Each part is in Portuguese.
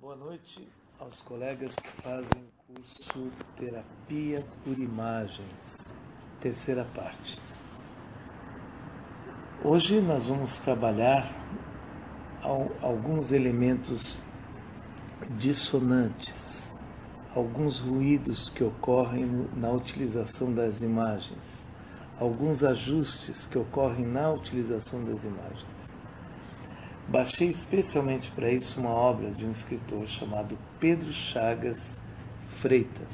Boa noite aos colegas que fazem o curso Terapia por Imagens, terceira parte. Hoje nós vamos trabalhar alguns elementos dissonantes, alguns ruídos que ocorrem na utilização das imagens, alguns ajustes que ocorrem na utilização das imagens. Baixei especialmente para isso uma obra de um escritor chamado Pedro Chagas Freitas.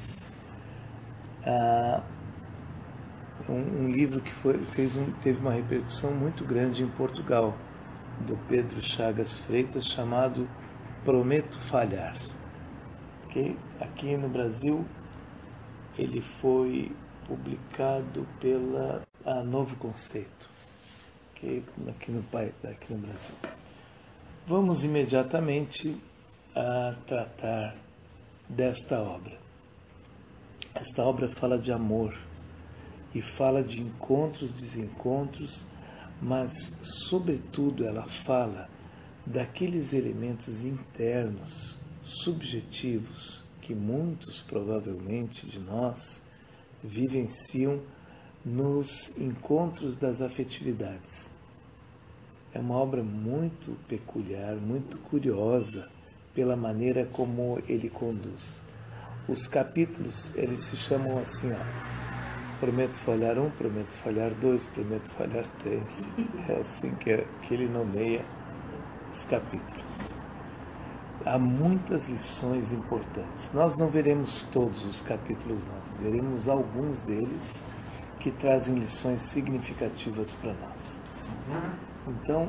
Um livro que teve uma repercussão muito grande em Portugal, do Pedro Chagas Freitas, chamado Prometo Falhar. Okay? Aqui no Brasil, ele foi publicado pela Novo Conceito, okay? aqui no Brasil. Vamos imediatamente a tratar desta obra. Esta obra fala de amor e fala de encontros, desencontros, mas, sobretudo, ela fala daqueles elementos internos, subjetivos, que muitos, provavelmente, de nós vivenciam nos encontros das afetividades. É uma obra muito peculiar, muito curiosa pela maneira como ele conduz. Os capítulos, eles se chamam assim, Prometo Falhar 1, Prometo Falhar 2, Prometo Falhar 3. É assim que ele nomeia os capítulos. Há muitas lições importantes. Nós não veremos todos os capítulos, não. Veremos alguns deles que trazem lições significativas para nós. Então,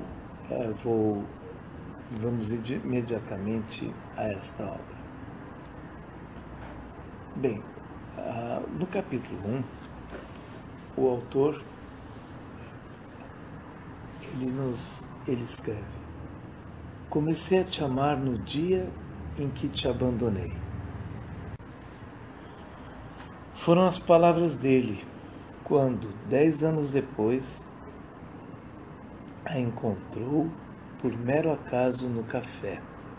vamos imediatamente a esta obra. Bem, no capítulo 1, o autor ele escreve: comecei a te amar no dia em que te abandonei. Foram as palavras dele, quando, 10 anos depois, a encontrou por mero acaso no café.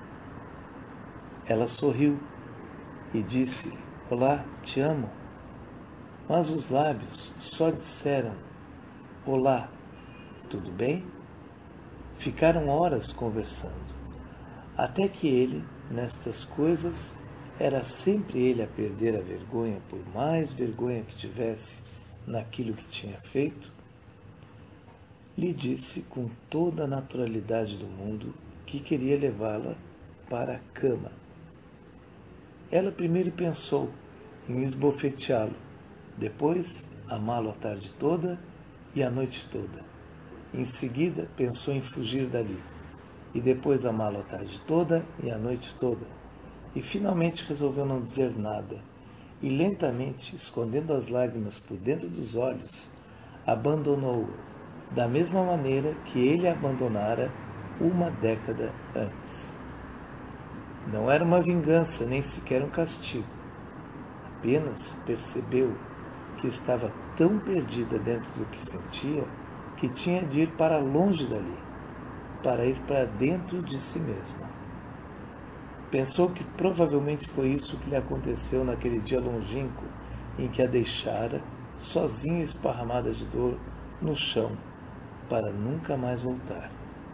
Ela sorriu e disse: olá, te amo. Mas os lábios só disseram: olá, tudo bem? Ficaram horas conversando, até que ele, nestas coisas, era sempre ele a perder a vergonha, por mais vergonha que tivesse naquilo que tinha feito, lhe disse com toda a naturalidade do mundo que queria levá-la para a cama. Ela primeiro pensou em esbofeteá-lo, depois amá-lo a tarde toda e a noite toda. Em seguida pensou em fugir dali, e depois amá-lo a tarde toda e a noite toda. E finalmente resolveu não dizer nada, e lentamente, escondendo as lágrimas por dentro dos olhos, abandonou-o, da mesma maneira que ele a abandonara uma década antes. Não era uma vingança, nem sequer um castigo. Apenas percebeu que estava tão perdida dentro do que sentia que tinha de ir para longe dali, para ir para dentro de si mesma. Pensou que provavelmente foi isso que lhe aconteceu naquele dia longínquo em que a deixara, sozinha e esparramada de dor, no chão, para nunca mais voltar.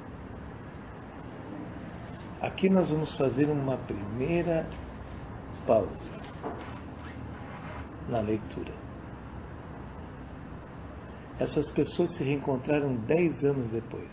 Aqui nós vamos fazer uma primeira pausa na leitura. Essas pessoas se reencontraram 10 anos depois.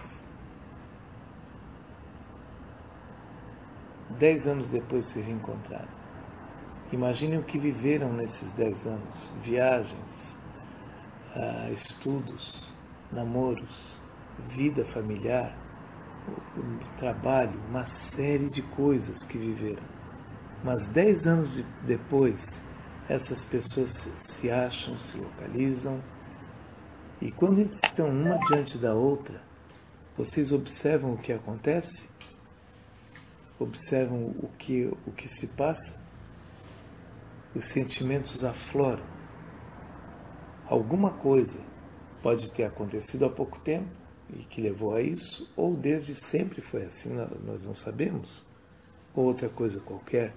10 anos depois se reencontraram. Imaginem o que viveram nesses 10 anos. Viagens, estudos, namoros, vida familiar, trabalho, uma série de coisas que viveram. Mas 10 anos depois, essas pessoas se acham, se localizam, e quando estão uma diante da outra, vocês observam o que acontece? Observam o que se passa? Os sentimentos afloram. Alguma coisa pode ter acontecido há pouco tempo e que levou a isso, ou desde sempre foi assim, nós não sabemos. ou outra coisa qualquer,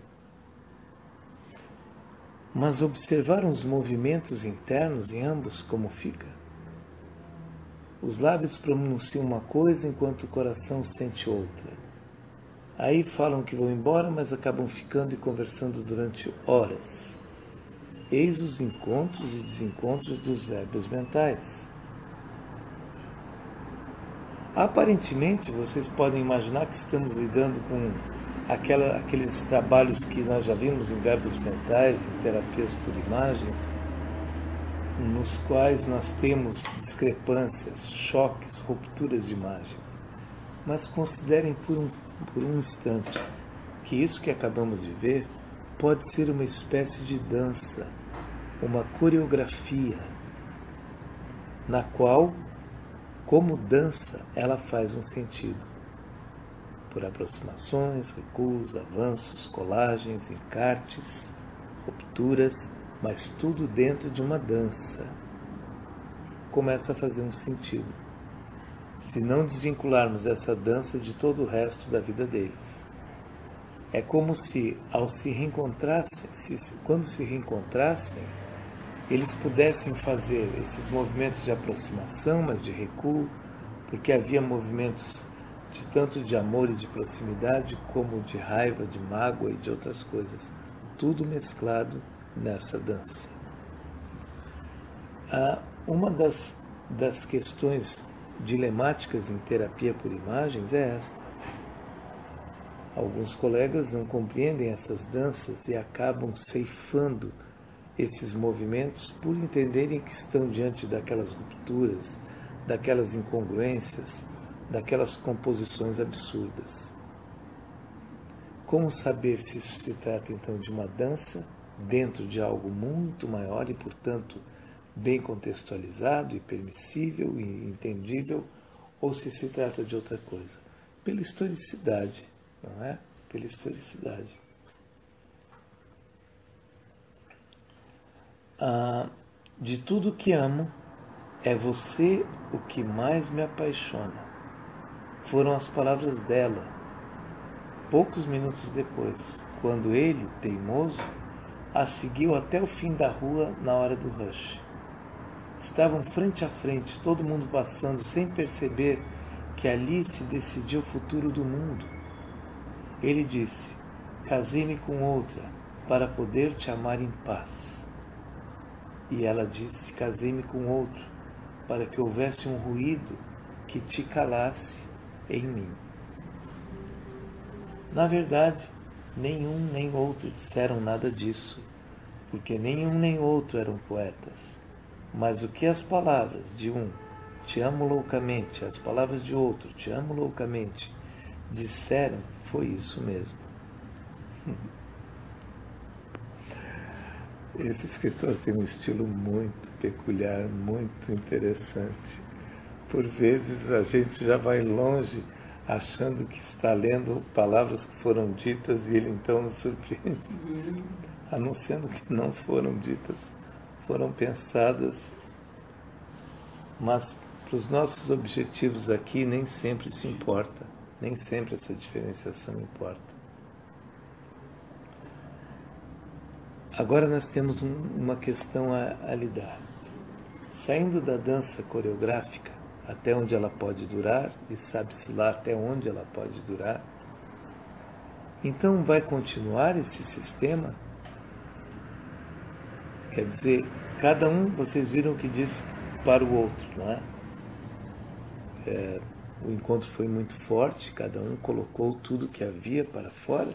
mas observaram os movimentos internos em ambos, como fica? Os lábios pronunciam uma coisa enquanto o coração sente outra. Aí falam que vão embora, mas acabam ficando e conversando durante horas. Eis os encontros e desencontros dos verbos mentais. Aparentemente, vocês podem imaginar que estamos lidando com aqueles trabalhos que nós já vimos em verbos mentais, em terapias por imagem, nos quais nós temos discrepâncias, choques, rupturas de imagens. Mas considerem por um instante que isso que acabamos de ver pode ser uma espécie de dança, uma coreografia, na qual, como dança, ela faz um sentido. Por aproximações, recuos, avanços, colagens, encartes, rupturas, mas tudo dentro de uma dança. Começa a fazer um sentido. Se não desvincularmos essa dança de todo o resto da vida deles. É como se, ao se reencontrassem, quando se reencontrassem, eles pudessem fazer esses movimentos de aproximação, mas de recuo, porque havia movimentos de tanto de amor e de proximidade, como de raiva, de mágoa e de outras coisas. Tudo mesclado nessa dança. Uma das questões dilemáticas em terapia por imagens é esta. Alguns colegas não compreendem essas danças e acabam ceifando esses movimentos por entenderem que estão diante daquelas rupturas, daquelas incongruências, daquelas composições absurdas. Como saber se isso se trata então de uma dança dentro de algo muito maior e, portanto, bem contextualizado e permissível e entendível, ou se trata de outra coisa? Pela historicidade, não é? Pela historicidade. De tudo que amo, é você o que mais me apaixona. Foram as palavras dela, poucos minutos depois, quando ele, teimoso, a seguiu até o fim da rua na hora do rush. Estavam frente a frente, todo mundo passando, sem perceber que ali se decidia o futuro do mundo. Ele disse: casei-me com outra, para poder te amar em paz. E ela disse: casei-me com outro, para que houvesse um ruído que te calasse em mim. Na verdade, nenhum nem outro disseram nada disso, porque nenhum nem outro eram poetas. Mas o que as palavras de um, te amo loucamente, as palavras de outro, te amo loucamente, disseram, foi isso mesmo. Esse escritor tem um estilo muito peculiar, muito interessante. Por vezes a gente já vai longe achando que está lendo palavras que foram ditas e ele então nos surpreende, anunciando que não foram ditas, foram pensadas, mas para os nossos objetivos aqui nem sempre isso importa, nem sempre essa diferenciação importa. Agora nós temos uma questão a lidar. Saindo da dança coreográfica, até onde ela pode durar, e sabe-se lá até onde ela pode durar, então vai continuar esse sistema? Quer dizer, cada um, vocês viram que disse para o outro, não é? O encontro foi muito forte, cada um colocou tudo que havia para fora,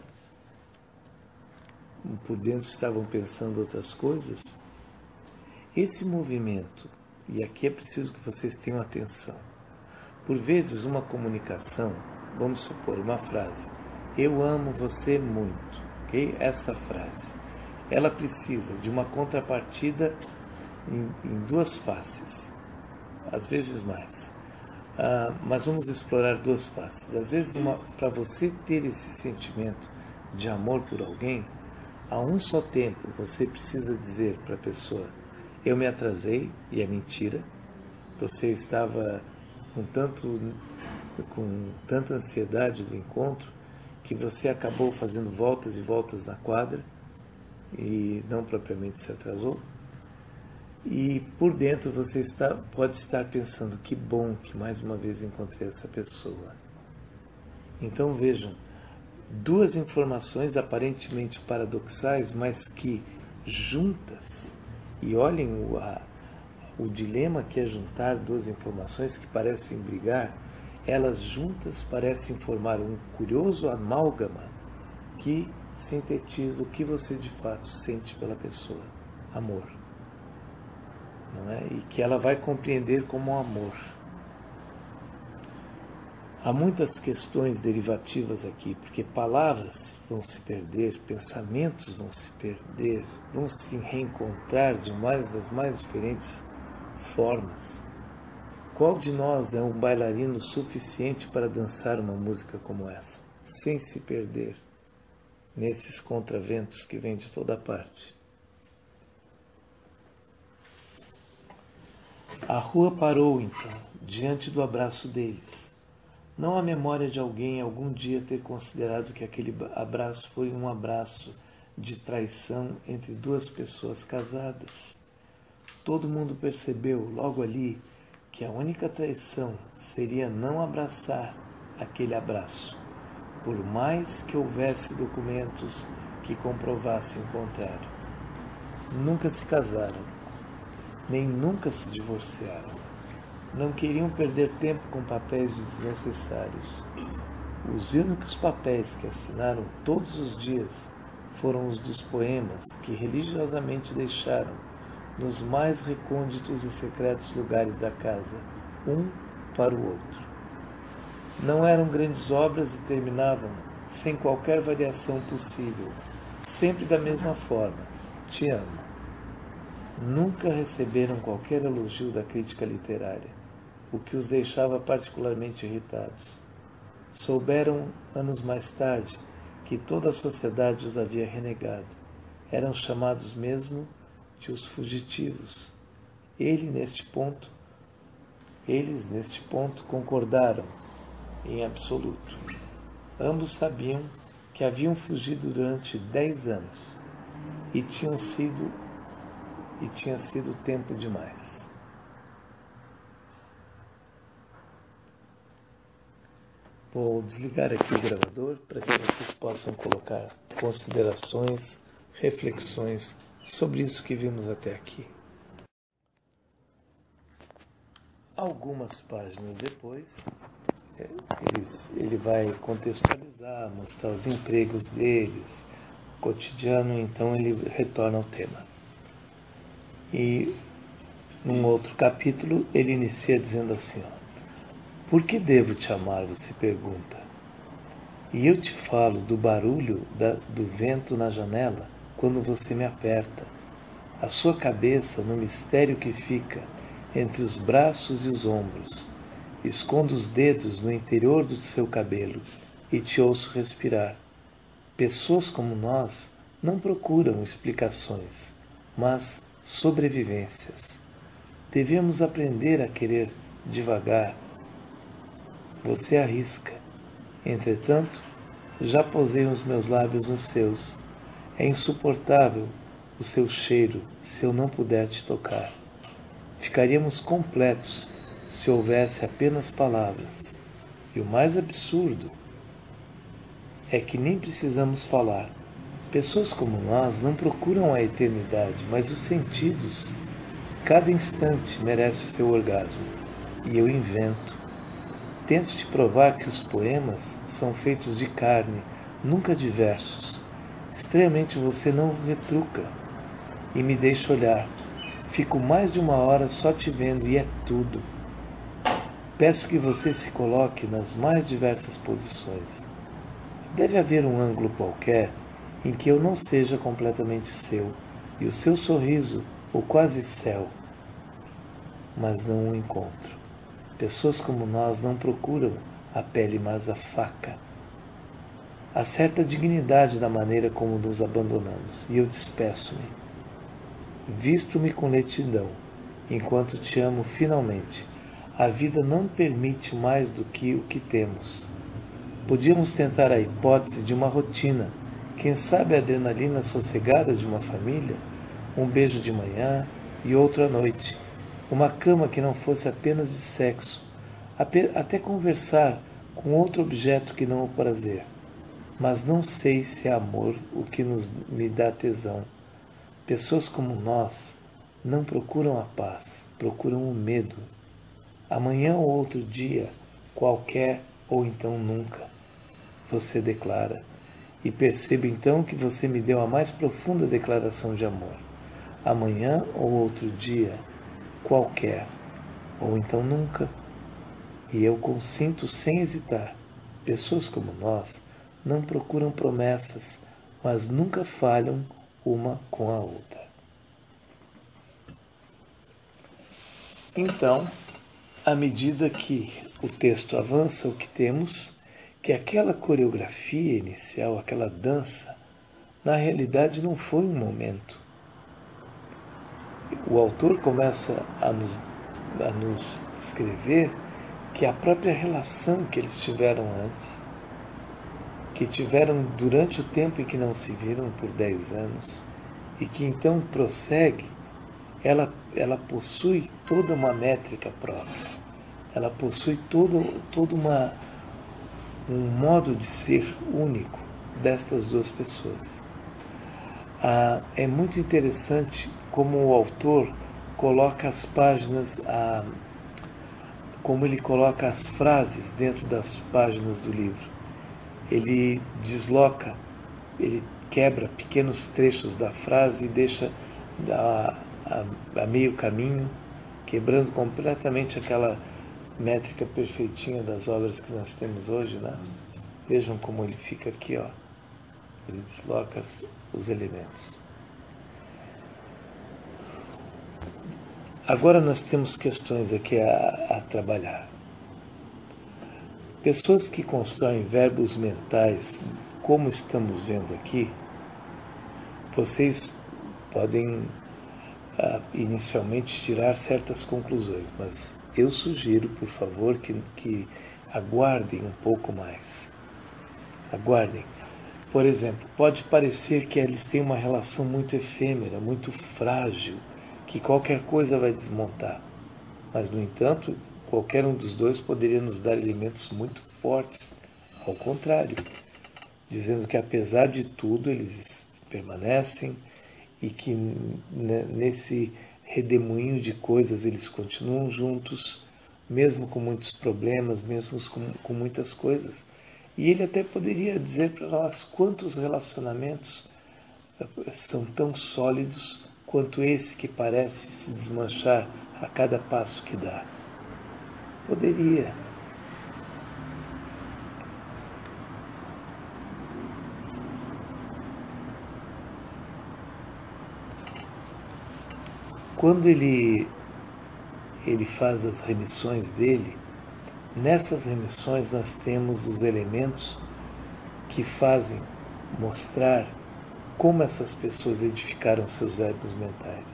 por dentro estavam pensando outras coisas. Esse movimento, e aqui é preciso que vocês tenham atenção, por vezes uma comunicação, vamos supor uma frase, eu amo você muito, ok? Essa frase, ela precisa de uma contrapartida em duas faces, às vezes mais. Mas vamos explorar duas faces. Às vezes, para você ter esse sentimento de amor por alguém, a um só tempo você precisa dizer para a pessoa: eu me atrasei, e é mentira, você estava com tanta ansiedade do encontro que você acabou fazendo voltas e voltas na quadra e não propriamente se atrasou. E por dentro você pode estar pensando, que bom que mais uma vez encontrei essa pessoa. Então vejam, duas informações aparentemente paradoxais, mas que juntas, e olhem o dilema que é juntar duas informações que parecem brigar, elas juntas parecem formar um curioso amálgama que sintetiza o que você de fato sente pela pessoa, amor. Não é? E que ela vai compreender como amor. Há muitas questões derivativas aqui, porque palavras vão se perder, pensamentos vão se perder, vão se reencontrar das mais diferentes formas. Qual de nós é um bailarino suficiente para dançar uma música como essa, sem se perder nesses contraventos que vêm de toda parte? A rua parou, então, diante do abraço deles. Não há memória de alguém algum dia ter considerado que aquele abraço foi um abraço de traição entre duas pessoas casadas. Todo mundo percebeu, logo ali, que a única traição seria não abraçar aquele abraço, por mais que houvesse documentos que comprovassem o contrário. Nunca se casaram, nem nunca se divorciaram. Não queriam perder tempo com papéis desnecessários. Os únicos papéis que assinaram todos os dias foram os dos poemas que religiosamente deixaram nos mais recônditos e secretos lugares da casa, um para o outro. Não eram grandes obras e terminavam sem qualquer variação possível, sempre da mesma forma: te amo. Nunca receberam qualquer elogio da crítica literária, o que os deixava particularmente irritados. Souberam, anos mais tarde, que toda a sociedade os havia renegado. Eram chamados mesmo de os fugitivos. Eles, neste ponto, concordaram em absoluto. Ambos sabiam que haviam fugido durante 10 anos e tinha sido tempo demais. Vou desligar aqui o gravador para que vocês possam colocar considerações, reflexões sobre isso que vimos até aqui. Algumas páginas depois, ele vai contextualizar, mostrar os empregos deles, o cotidiano, então ele retorna ao tema. E num outro capítulo ele inicia dizendo assim: por que devo te amar? Você pergunta. E eu te falo do barulho do vento na janela quando você me aperta, a sua cabeça no mistério que fica entre os braços e os ombros. Escondo os dedos no interior do seu cabelo e te ouço respirar. Pessoas como nós não procuram explicações, mas sobrevivências. Devemos aprender a querer devagar. Você arrisca. Entretanto, já posei os meus lábios nos seus. É insuportável o seu cheiro se eu não puder te tocar. Ficaríamos completos se houvesse apenas palavras. E o mais absurdo é que nem precisamos falar. Pessoas como nós não procuram a eternidade, mas os sentidos. Cada instante merece seu orgasmo. E eu invento. Tento te provar que os poemas são feitos de carne, nunca de versos. Estranhamente você não retruca e me deixa olhar. Fico mais de 1 hora só te vendo e é tudo. Peço que você se coloque nas mais diversas posições. Deve haver um ângulo qualquer em que eu não seja completamente seu e o seu sorriso o quase céu, mas não o encontro. Pessoas como nós não procuram a pele, mas a faca. Há certa dignidade na maneira como nos abandonamos, e eu despeço-me. Visto-me com lentidão, enquanto te amo finalmente. A vida não permite mais do que o que temos. Podíamos tentar a hipótese de uma rotina, quem sabe a adrenalina sossegada de uma família, um beijo de manhã e outro à noite, uma cama que não fosse apenas de sexo, até conversar com outro objeto que não o prazer. Mas não sei se é amor o que me dá tesão. Pessoas como nós não procuram a paz, procuram o medo. Amanhã ou outro dia, qualquer ou então nunca, você declara. E percebo então que você me deu a mais profunda declaração de amor. Amanhã ou outro dia, qualquer, ou então nunca. E eu consinto sem hesitar. Pessoas como nós não procuram promessas, mas nunca falham uma com a outra. Então, à medida que o texto avança, o que temos que aquela coreografia inicial, aquela dança, na realidade não foi um momento. O autor começa a nos escrever que a própria relação que eles tiveram antes, que tiveram durante o tempo em que não se viram por 10 anos, e que então prossegue, ela possui toda uma métrica própria. Ela possui todo um modo de ser único destas duas pessoas. É muito interessante como o autor coloca as páginas, como ele coloca as frases dentro das páginas do livro. Ele desloca, ele quebra pequenos trechos da frase e deixa a meio caminho, quebrando completamente aquela métrica perfeitinha das obras que nós temos hoje, né? Vejam como ele fica aqui, ó. Ele desloca os elementos. Agora nós temos questões aqui a trabalhar. Pessoas que constroem verbos mentais, como estamos vendo aqui, vocês podem inicialmente tirar certas conclusões, mas eu sugiro, por favor, que aguardem um pouco mais. Aguardem. Por exemplo, pode parecer que eles têm uma relação muito efêmera, muito frágil, que qualquer coisa vai desmontar. Mas, no entanto, qualquer um dos dois poderia nos dar elementos muito fortes, ao contrário, dizendo que apesar de tudo eles permanecem e que nesse redemoinho de coisas eles continuam juntos, mesmo com muitos problemas, mesmo com muitas coisas. E ele até poderia dizer para nós quantos relacionamentos são tão sólidos quanto esse que parece se desmanchar a cada passo que dá. Poderia. Quando ele faz as remissões dele, nessas remissões nós temos os elementos que fazem mostrar como essas pessoas edificaram seus verbos mentais.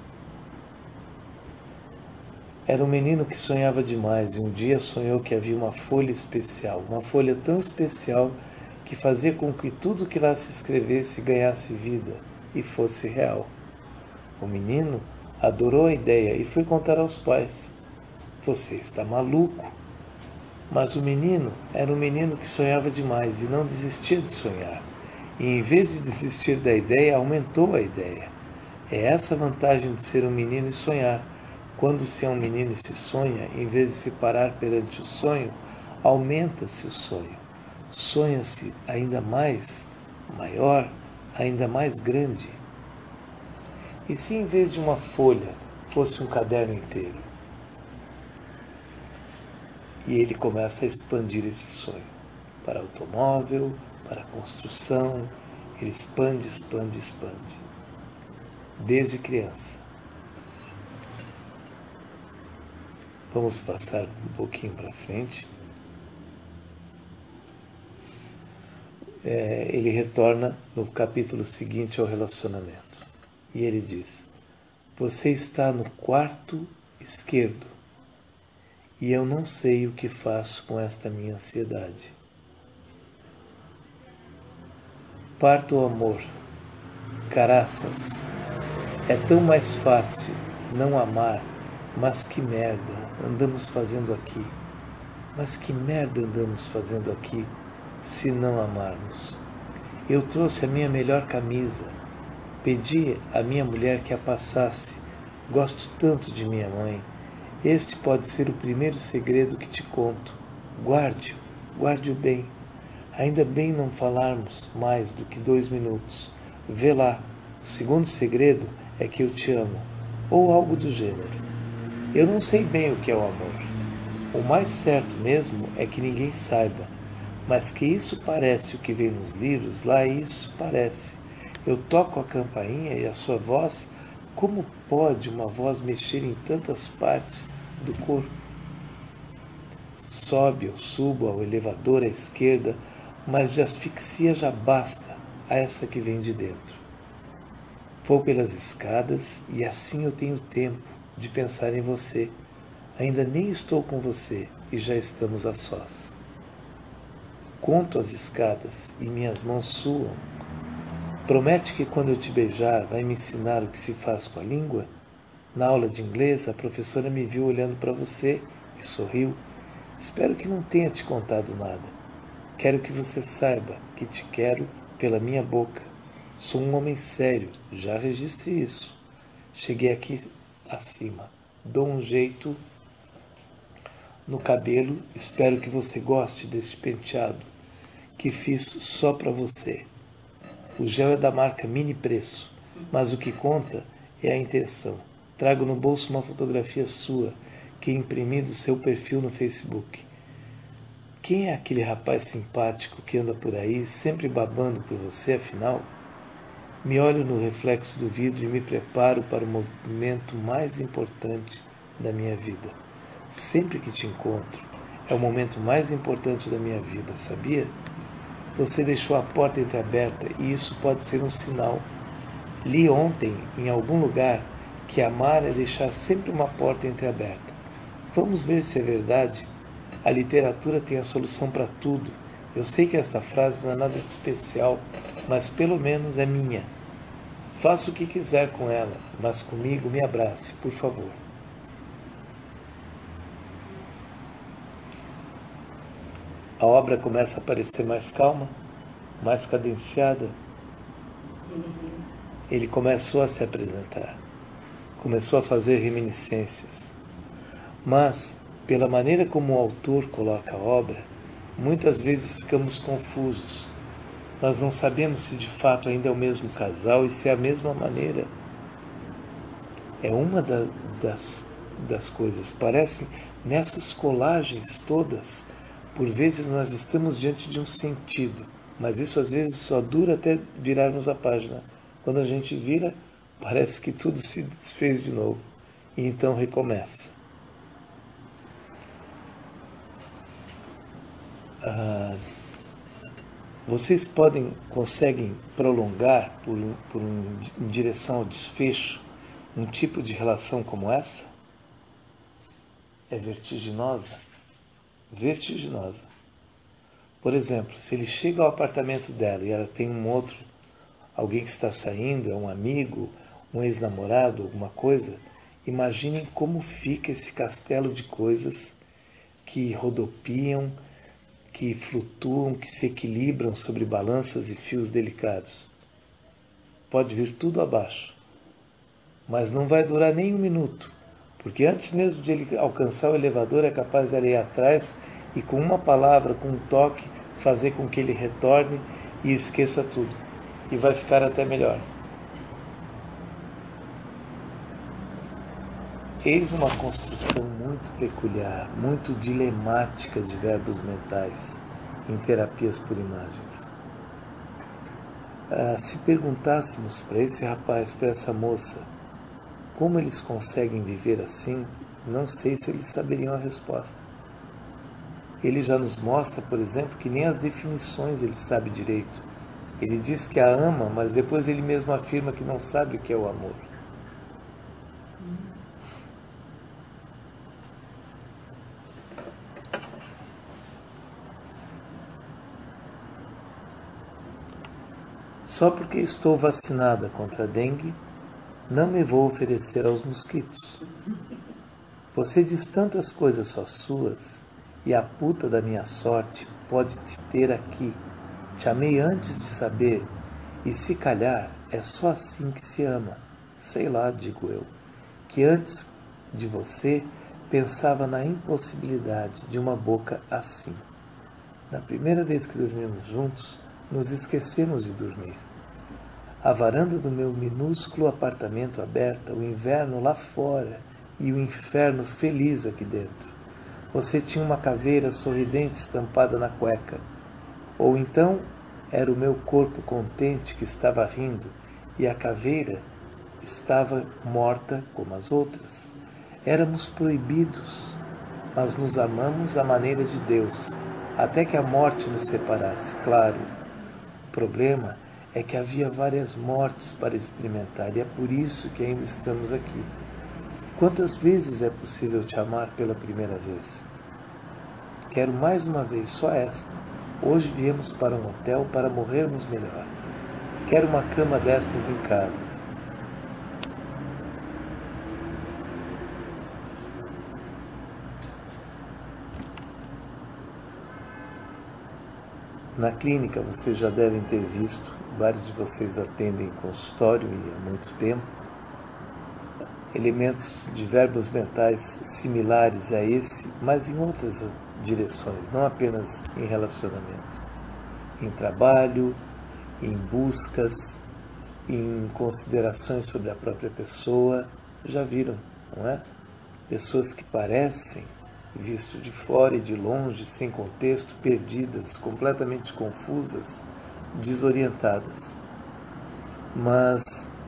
Era um menino que sonhava demais e um dia sonhou que havia uma folha especial, uma folha tão especial que fazia com que tudo que lá se escrevesse ganhasse vida e fosse real. O menino adorou a ideia e foi contar aos pais. Você está maluco? Mas o menino era um menino que sonhava demais e não desistia de sonhar. E em vez de desistir da ideia, aumentou a ideia. É essa a vantagem de ser um menino e sonhar. Quando se é um menino e se sonha, em vez de se parar perante o sonho, aumenta-se o sonho. Sonha-se ainda mais maior, ainda mais grande. E se em vez de uma folha fosse um caderno inteiro? E ele começa a expandir esse sonho para automóvel, para construção. Ele expande, expande, expande. Desde criança. Vamos passar um pouquinho para frente. Ele retorna no capítulo seguinte ao relacionamento. E ele diz: você está no quarto esquerdo. E eu não sei o que faço com esta minha ansiedade. Parto o amor. Caraças, é tão mais fácil não amar, mas que merda andamos fazendo aqui? Mas que merda andamos fazendo aqui se não amarmos? Eu trouxe a minha melhor camisa, pedi à minha mulher que a passasse. Gosto tanto de minha mãe. Este pode ser o primeiro segredo que te conto. Guarde-o, guarde-o bem. Ainda bem não falarmos mais do que 2 minutos. Vê lá, o segundo segredo é que eu te amo, ou algo do gênero. Eu não sei bem o que é o amor. O mais certo mesmo é que ninguém saiba, mas que isso parece o que vem nos livros, lá isso parece. Eu toco a campainha e a sua voz, como pode uma voz mexer em tantas partes do corpo? Sobe ou subo ao elevador à esquerda, mas de asfixia já basta a essa que vem de dentro. Vou pelas escadas e assim eu tenho tempo de pensar em você. Ainda nem estou com você e já estamos a sós. Conto as escadas e minhas mãos suam. Promete que quando eu te beijar vai me ensinar o que se faz com a língua? Na aula de inglês, a professora me viu olhando para você e sorriu. Espero que não tenha te contado nada. Quero que você saiba que te quero pela minha boca. Sou um homem sério, já registre isso. Cheguei aqui acima. Dou um jeito no cabelo. Espero que você goste deste penteado que fiz só para você. O gel é da marca Mini Preço, mas o que conta é a intenção. Trago no bolso uma fotografia sua que imprimi do seu perfil no Facebook. Quem é aquele rapaz simpático que anda por aí sempre babando por você, afinal? Me olho no reflexo do vidro e me preparo para o momento mais importante da minha vida. Sempre que te encontro, é o momento mais importante da minha vida, sabia? Você deixou a porta entreaberta e isso pode ser um sinal. Li ontem, em algum lugar, que amar é deixar sempre uma porta entreaberta. Vamos ver se é verdade. A literatura tem a solução para tudo. Eu sei que essa frase não é nada de especial, mas pelo menos é minha. Faça o que quiser com ela, mas comigo me abrace, por favor. A obra começa a parecer mais calma, mais cadenciada. Ele começou a se apresentar, começou a fazer reminiscências. Mas, pela maneira como o autor coloca a obra, muitas vezes ficamos confusos. Nós não sabemos se de fato ainda é o mesmo casal e se é a mesma maneira. É uma das coisas. Parece nessas colagens todas, por vezes nós estamos diante de um sentido, mas isso às vezes só dura até virarmos a página. Quando a gente vira, parece que tudo se desfez de novo e então recomeça. Vocês conseguem prolongar em direção ao desfecho um tipo de relação como essa? É vertiginosa? Vertiginosa. Por exemplo, se ele chega ao apartamento dela e ela tem um outro, alguém que está saindo, é um amigo, um ex-namorado, alguma coisa, imaginem como fica esse castelo de coisas que rodopiam, que flutuam, que se equilibram sobre balanças e fios delicados. Pode vir tudo abaixo, mas não vai durar nem 1 minuto, porque antes mesmo de ele alcançar o elevador é capaz de ir atrás e com uma palavra, com um toque, fazer com que ele retorne e esqueça tudo. E vai ficar até melhor. Eis uma construção muito peculiar, muito dilemática de verbos mentais em terapias por imagens. Se perguntássemos para esse rapaz, para essa moça, como eles conseguem viver assim, não sei se eles saberiam a resposta. Ele já nos mostra, por exemplo, que nem as definições ele sabe direito. Ele diz que a ama, mas depois ele mesmo afirma que não sabe o que é o amor. Só porque estou vacinada contra a dengue, não me vou oferecer aos mosquitos. Você diz tantas coisas só suas, e a puta da minha sorte pode te ter aqui. Te amei antes de saber, e se calhar é só assim que se ama. Sei lá, digo eu, que antes de você pensava na impossibilidade de uma boca assim. Na primeira vez que dormimos juntos, nos esquecemos de dormir. A varanda do meu minúsculo apartamento aberta, o inverno lá fora e o inferno feliz aqui dentro. Você tinha uma caveira sorridente estampada na cueca. Ou então era o meu corpo contente que estava rindo e a caveira estava morta como as outras. Éramos proibidos, mas nos amamos à maneira de Deus, até que a morte nos separasse, claro. O problema é que havia várias mortes para experimentar e é por isso que ainda estamos aqui. Quantas vezes é possível te amar pela primeira vez? Quero mais uma vez, só esta. Hoje viemos para um hotel para morrermos melhor. Quero uma cama destas em casa. Na clínica, vocês já devem ter visto, vários de vocês atendem consultório e há muito tempo, elementos de verbos mentais similares a esse, mas em outras direções, não apenas em relacionamento. Em trabalho, em buscas, em considerações sobre a própria pessoa. Já viram, não é? Pessoas que parecem, visto de fora e de longe, sem contexto, perdidas, completamente confusas, desorientadas. Mas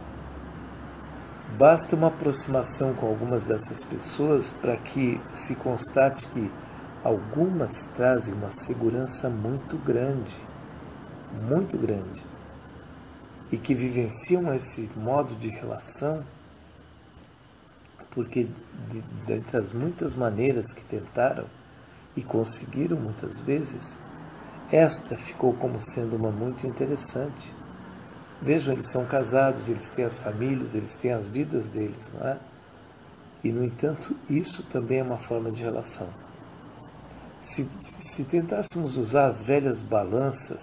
basta uma aproximação com algumas dessas pessoas para que se constate que algumas trazem uma segurança muito grande, e que vivenciam esse modo de relação porque, dentre as muitas maneiras que tentaram e conseguiram muitas vezes, esta ficou como sendo uma muito interessante. Vejam, eles são casados, eles têm as famílias, eles têm as vidas deles, não é? E, no entanto, isso também é uma forma de relação. Se tentássemos usar as velhas balanças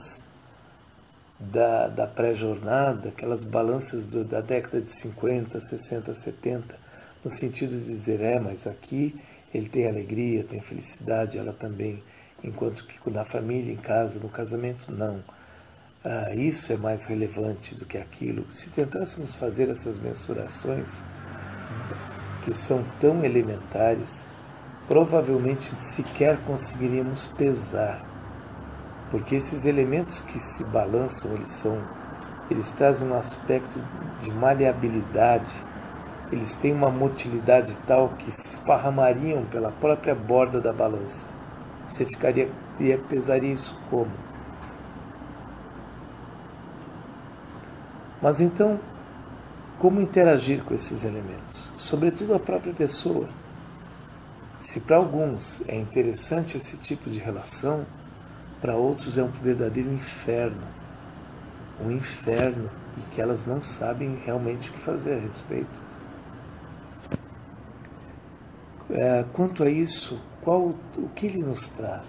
da pré-jornada, aquelas balanças da década de 50, 60, 70, no sentido de dizer, mas aqui ele tem alegria, tem felicidade, ela também, enquanto que na família, em casa, no casamento, não. Isso é mais relevante do que aquilo. Se tentássemos fazer essas mensurações, que são tão elementares, provavelmente sequer conseguiríamos pesar, porque esses elementos que se balançam, eles trazem um aspecto de maleabilidade, eles têm uma motilidade tal que se esparramariam pela própria borda da balança. Você pesaria isso como? Mas então, como interagir com esses elementos? Sobretudo a própria pessoa. Se para alguns é interessante esse tipo de relação, para outros é um verdadeiro inferno. Um inferno e que elas não sabem realmente o que fazer a respeito. Quanto a isso, o que ele nos traz?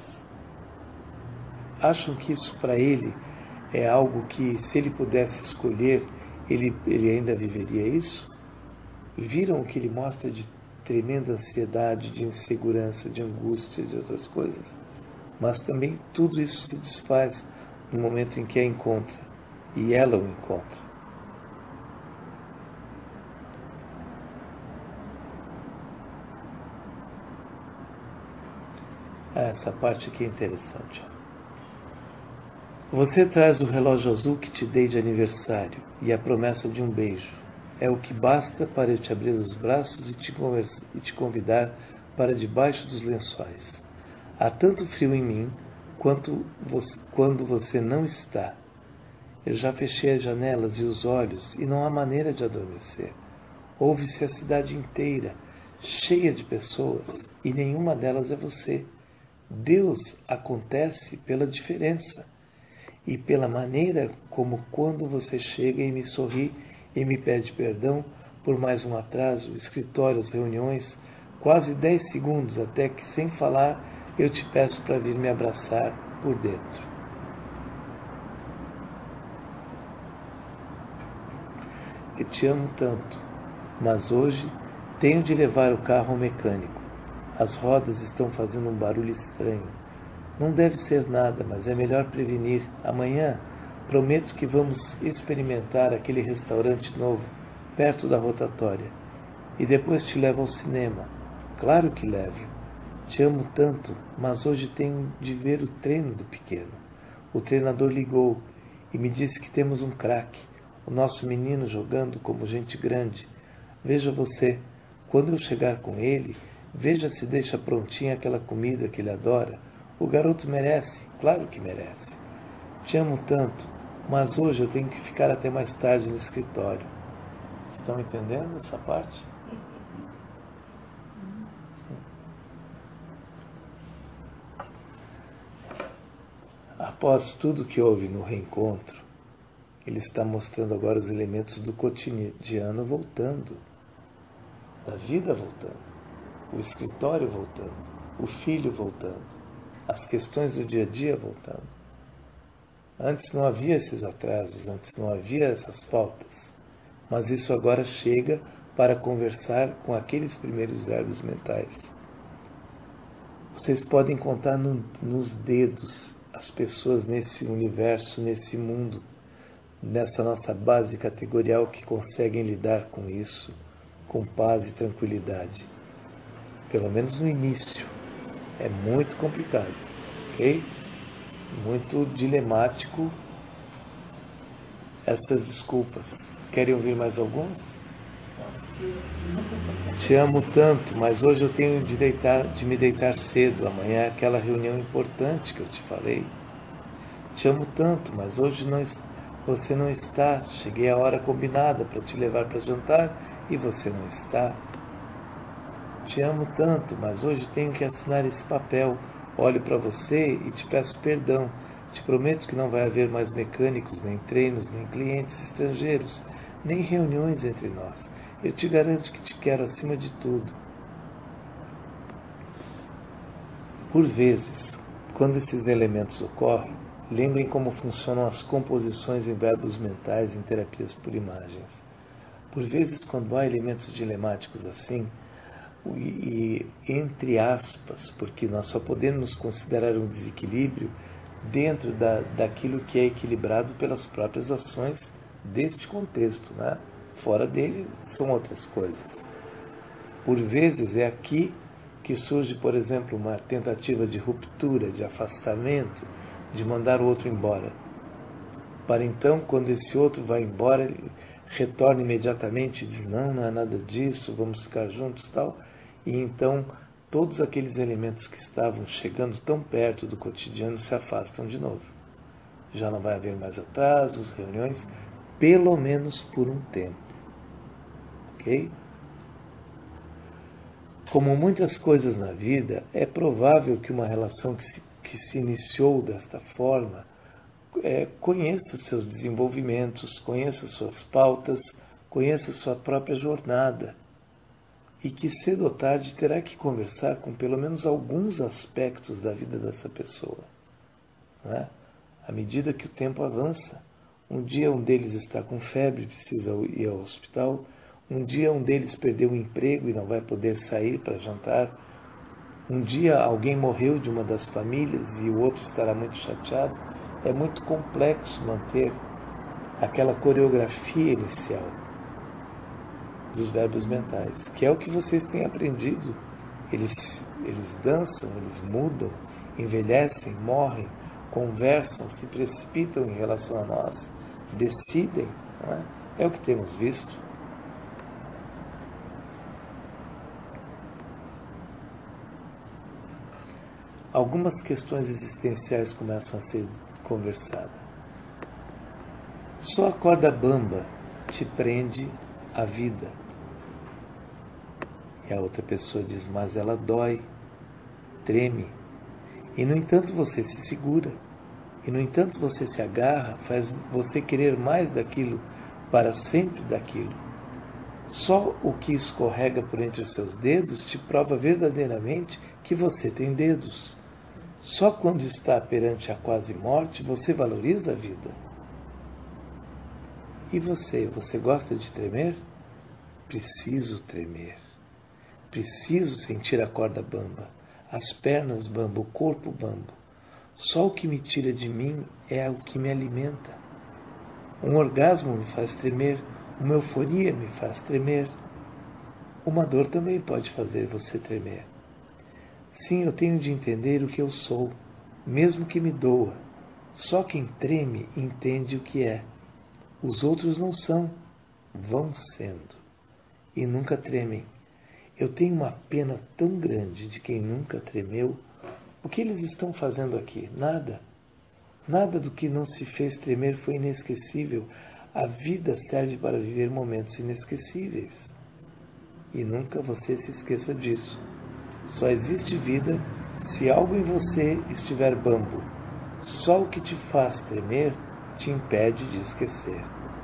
Acham que isso para ele é algo que, se ele pudesse escolher, ele ainda viveria isso? Viram o que ele mostra de tremenda ansiedade, de insegurança, de angústia, de outras coisas? Mas também tudo isso se desfaz no momento em que a encontra, e ela o encontra. Essa parte aqui é interessante. Você traz o relógio azul que te dei de aniversário e a promessa de um beijo. É o que basta para eu te abrir os braços e te convidar para debaixo dos lençóis. Há tanto frio em mim quando você não está. Eu já fechei as janelas e os olhos e não há maneira de adormecer. Ouve-se a cidade inteira, cheia de pessoas, e nenhuma delas é você. Deus acontece pela diferença. e pela maneira como quando você chega e me sorri e me pede perdão por mais um atraso, escritório, as reuniões, quase 10 segundos até que, sem falar, eu te peço para vir me abraçar por dentro. Eu te amo tanto, mas hoje tenho de levar o carro ao mecânico. As rodas estão fazendo um barulho estranho. Não deve ser nada, mas é melhor prevenir. Amanhã, prometo que vamos experimentar aquele restaurante novo, perto da rotatória. E depois te levo ao cinema. Claro que levo. Te amo tanto, mas hoje tenho de ver o treino do pequeno. O treinador ligou e me disse que temos um craque, o nosso menino jogando como gente grande. Veja você, quando eu chegar com ele, veja se deixa prontinha aquela comida que ele adora. O garoto merece, claro que merece. Te amo tanto, mas hoje eu tenho que ficar até mais tarde no escritório. Estão entendendo essa parte? Após tudo que houve no reencontro, ele está mostrando agora os elementos do cotidiano voltando, da vida voltando, o escritório voltando, o filho voltando, as questões do dia a dia voltando. Antes não havia esses atrasos, antes não havia essas faltas, mas isso agora chega para conversar com aqueles primeiros verbos mentais. Vocês podem contar nos dedos as pessoas nesse universo, nesse mundo, nessa nossa base categorial que conseguem lidar com isso com paz e tranquilidade. Pelo menos no início. É muito complicado, ok? Muito dilemático essas desculpas. Querem ouvir mais algum? Te amo tanto, mas hoje eu tenho de me deitar cedo. Amanhã é aquela reunião importante que eu te falei. Te amo tanto, mas hoje você não está. Cheguei à hora combinada para te levar para jantar e você não está. Te amo tanto, mas hoje tenho que assinar esse papel. Olho para você e te peço perdão. Te prometo que não vai haver mais mecânicos, nem treinos, nem clientes estrangeiros, nem reuniões entre nós. Eu te garanto que te quero acima de tudo. Por vezes, quando esses elementos ocorrem, lembrem como funcionam as composições em verbos mentais em terapias por imagens. Por vezes, quando há elementos dilemáticos assim, e entre aspas, porque nós só podemos considerar um desequilíbrio dentro daquilo que é equilibrado pelas próprias ações deste contexto, né? Fora dele são outras coisas. Por vezes é aqui que surge, por exemplo, uma tentativa de ruptura, de afastamento, de mandar o outro embora. Para então, quando esse outro vai embora, ele retorna imediatamente e diz, não é nada disso, vamos ficar juntos, tal. E então, todos aqueles elementos que estavam chegando tão perto do cotidiano se afastam de novo. Já não vai haver mais atrasos, reuniões, pelo menos por um tempo. Ok? Como muitas coisas na vida, é provável que uma relação que se iniciou desta forma conheça seus desenvolvimentos, conheça suas pautas, conheça sua própria jornada. E que cedo ou tarde terá que conversar com pelo menos alguns aspectos da vida dessa pessoa. Não é? À medida que o tempo avança, um dia um deles está com febre e precisa ir ao hospital, um dia um deles perdeu o emprego e não vai poder sair para jantar, um dia alguém morreu de uma das famílias e o outro estará muito chateado. É muito complexo manter aquela coreografia inicial dos verbos mentais, que é o que vocês têm aprendido. Eles dançam, eles mudam, envelhecem, morrem, conversam, se precipitam em relação a nós, decidem, não é? É o que temos visto. Algumas questões existenciais começam a ser conversadas. Só a corda bamba te prende à vida. E a outra pessoa diz, mas ela dói, treme. E, no entanto, você se segura E, no entanto, você se agarra, faz você querer mais daquilo, para sempre daquilo. Só o que escorrega por entre os seus dedos te prova verdadeiramente que você tem dedos. Só quando está perante a quase morte você valoriza a vida. E você gosta de tremer? Preciso tremer. Preciso sentir a corda bamba, as pernas bamba, o corpo bamba. Só o que me tira de mim é o que me alimenta. Um orgasmo me faz tremer, uma euforia me faz tremer. Uma dor também pode fazer você tremer. Sim, eu tenho de entender o que eu sou, mesmo que me doa. Só quem treme entende o que é. Os outros não são, vão sendo. E nunca tremem. Eu tenho uma pena tão grande de quem nunca tremeu. O que eles estão fazendo aqui? Nada. Nada do que não se fez tremer foi inesquecível. A vida serve para viver momentos inesquecíveis. E nunca você se esqueça disso. Só existe vida se algo em você estiver bambo. Só o que te faz tremer te impede de esquecer.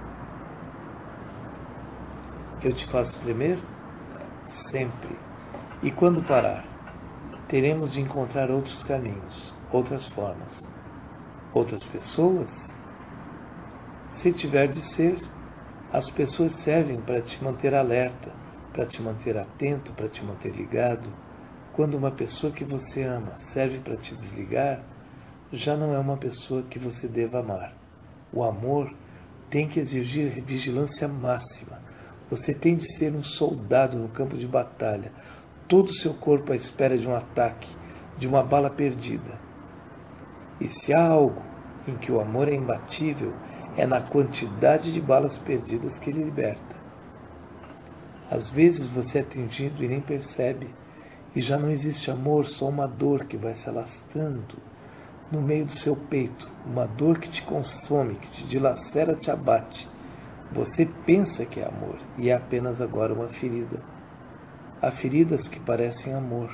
Eu te faço tremer? Sempre. E quando parar? Teremos de encontrar outros caminhos, outras formas, outras pessoas? Se tiver de ser, as pessoas servem para te manter alerta, para te manter atento, para te manter ligado. Quando uma pessoa que você ama serve para te desligar, já não é uma pessoa que você deva amar. O amor tem que exigir vigilância máxima. Você tem de ser um soldado no campo de batalha, todo o seu corpo à espera de um ataque, de uma bala perdida. E se há algo em que o amor é imbatível, é na quantidade de balas perdidas que ele liberta. Às vezes você é atingido e nem percebe, e já não existe amor, só uma dor que vai se alastrando no meio do seu peito, uma dor que te consome, que te dilacera, te abate. Você pensa que é amor, e é apenas agora uma ferida. Há feridas que parecem amor.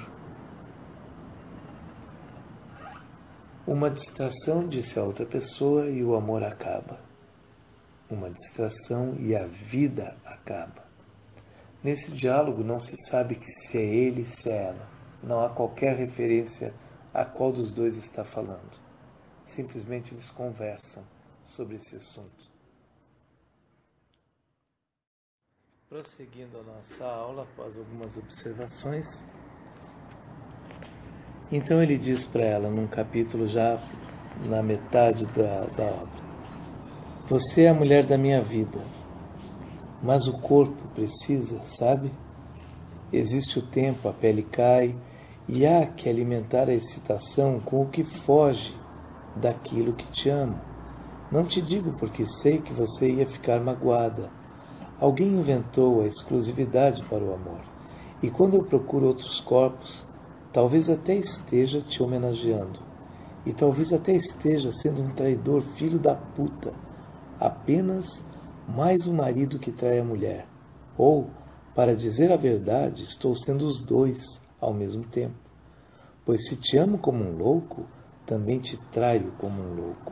Uma distração, disse a outra pessoa, e o amor acaba. Uma distração e a vida acaba. Nesse diálogo não se sabe se é ele, se é ela. Não há qualquer referência a qual dos dois está falando. Simplesmente eles conversam sobre esse assunto. Prosseguindo a nossa aula, após algumas observações, então ele diz para ela, num capítulo já na metade da obra: você é a mulher da minha vida, mas o corpo precisa, sabe? Existe o tempo, a pele cai, e há que alimentar a excitação com o que foge daquilo que te amo. Não te digo porque sei que você ia ficar magoada. Alguém inventou a exclusividade para o amor, e quando eu procuro outros corpos, talvez até esteja te homenageando, e talvez até esteja sendo um traidor, filho da puta, apenas mais um marido que trai a mulher. Ou, para dizer a verdade, estou sendo os dois ao mesmo tempo. Pois se te amo como um louco, também te traio como um louco.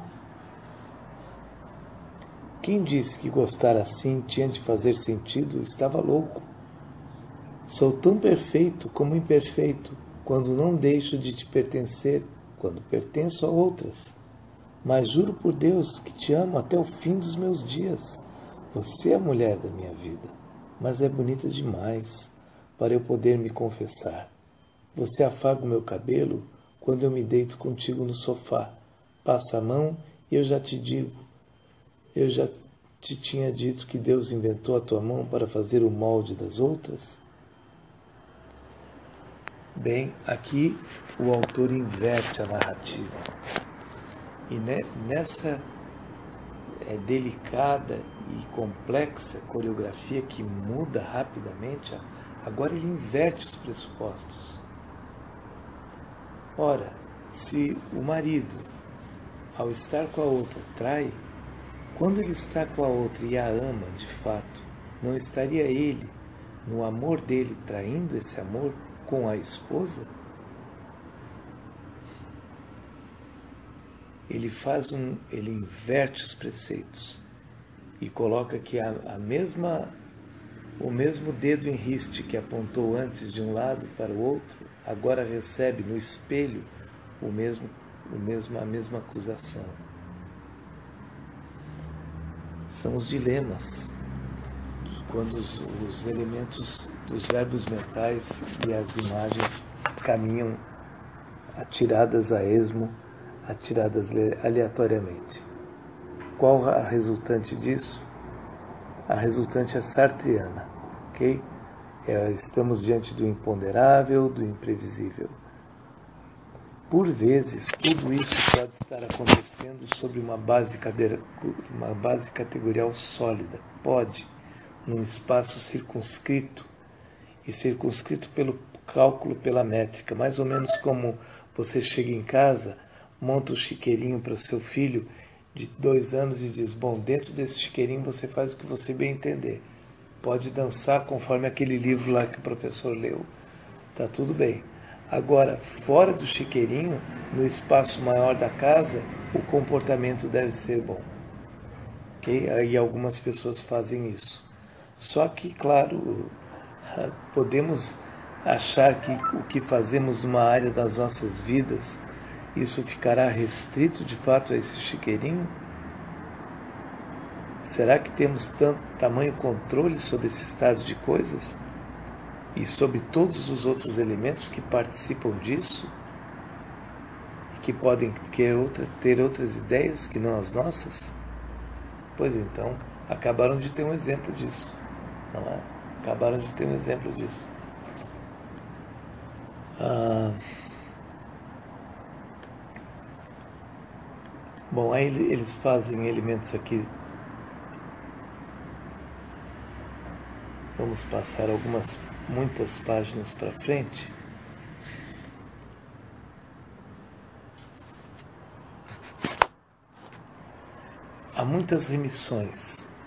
Quem disse que gostar assim tinha de fazer sentido estava louco. Sou tão perfeito como imperfeito, quando não deixo de te pertencer, quando pertenço a outras. Mas juro por Deus que te amo até o fim dos meus dias. Você é a mulher da minha vida, mas é bonita demais para eu poder me confessar. Você afaga o meu cabelo quando eu me deito contigo no sofá. Passa a mão e eu já te digo, eu já te tinha dito que Deus inventou a tua mão para fazer o molde das outras? Bem, aqui o autor inverte a narrativa. E nessa delicada e complexa coreografia que muda rapidamente, agora ele inverte os pressupostos. Ora, se o marido, ao estar com a outra, trai, quando ele está com a outra e a ama de fato, não estaria ele, no amor dele, traindo esse amor com a esposa? ele inverte os preceitos e coloca que o mesmo dedo em riste que apontou antes de um lado para o outro, agora recebe no espelho a mesma acusação. São os dilemas, quando os elementos dos verbos mentais e as imagens caminham atiradas a esmo, atiradas aleatoriamente. Qual a resultante disso? A resultante é sartreana, ok? Estamos diante do imponderável, do imprevisível. Por vezes, tudo isso pode estar acontecendo sobre uma base categorial sólida. Pode, num espaço circunscrito, e circunscrito pelo cálculo, pela métrica. Mais ou menos como você chega em casa, monta um chiqueirinho para o seu filho de 2 anos e diz, bom, dentro desse chiqueirinho você faz o que você bem entender. Pode dançar conforme aquele livro lá que o professor leu. Tá tudo bem. Agora, fora do chiqueirinho, no espaço maior da casa, o comportamento deve ser bom. Okay? Aí algumas pessoas fazem isso. Só que, claro, podemos achar que o que fazemos numa área das nossas vidas, isso ficará restrito de fato a esse chiqueirinho? Será que temos tamanho controle sobre esse estado de coisas? E sobre todos os outros elementos que participam disso? E que podem ter outras ideias que não as nossas? Pois então, acabaram de ter um exemplo disso. Não é? Acabaram de ter um exemplo disso. Bom, aí eles fazem elementos aqui. Vamos passar muitas páginas para frente. Há muitas remissões.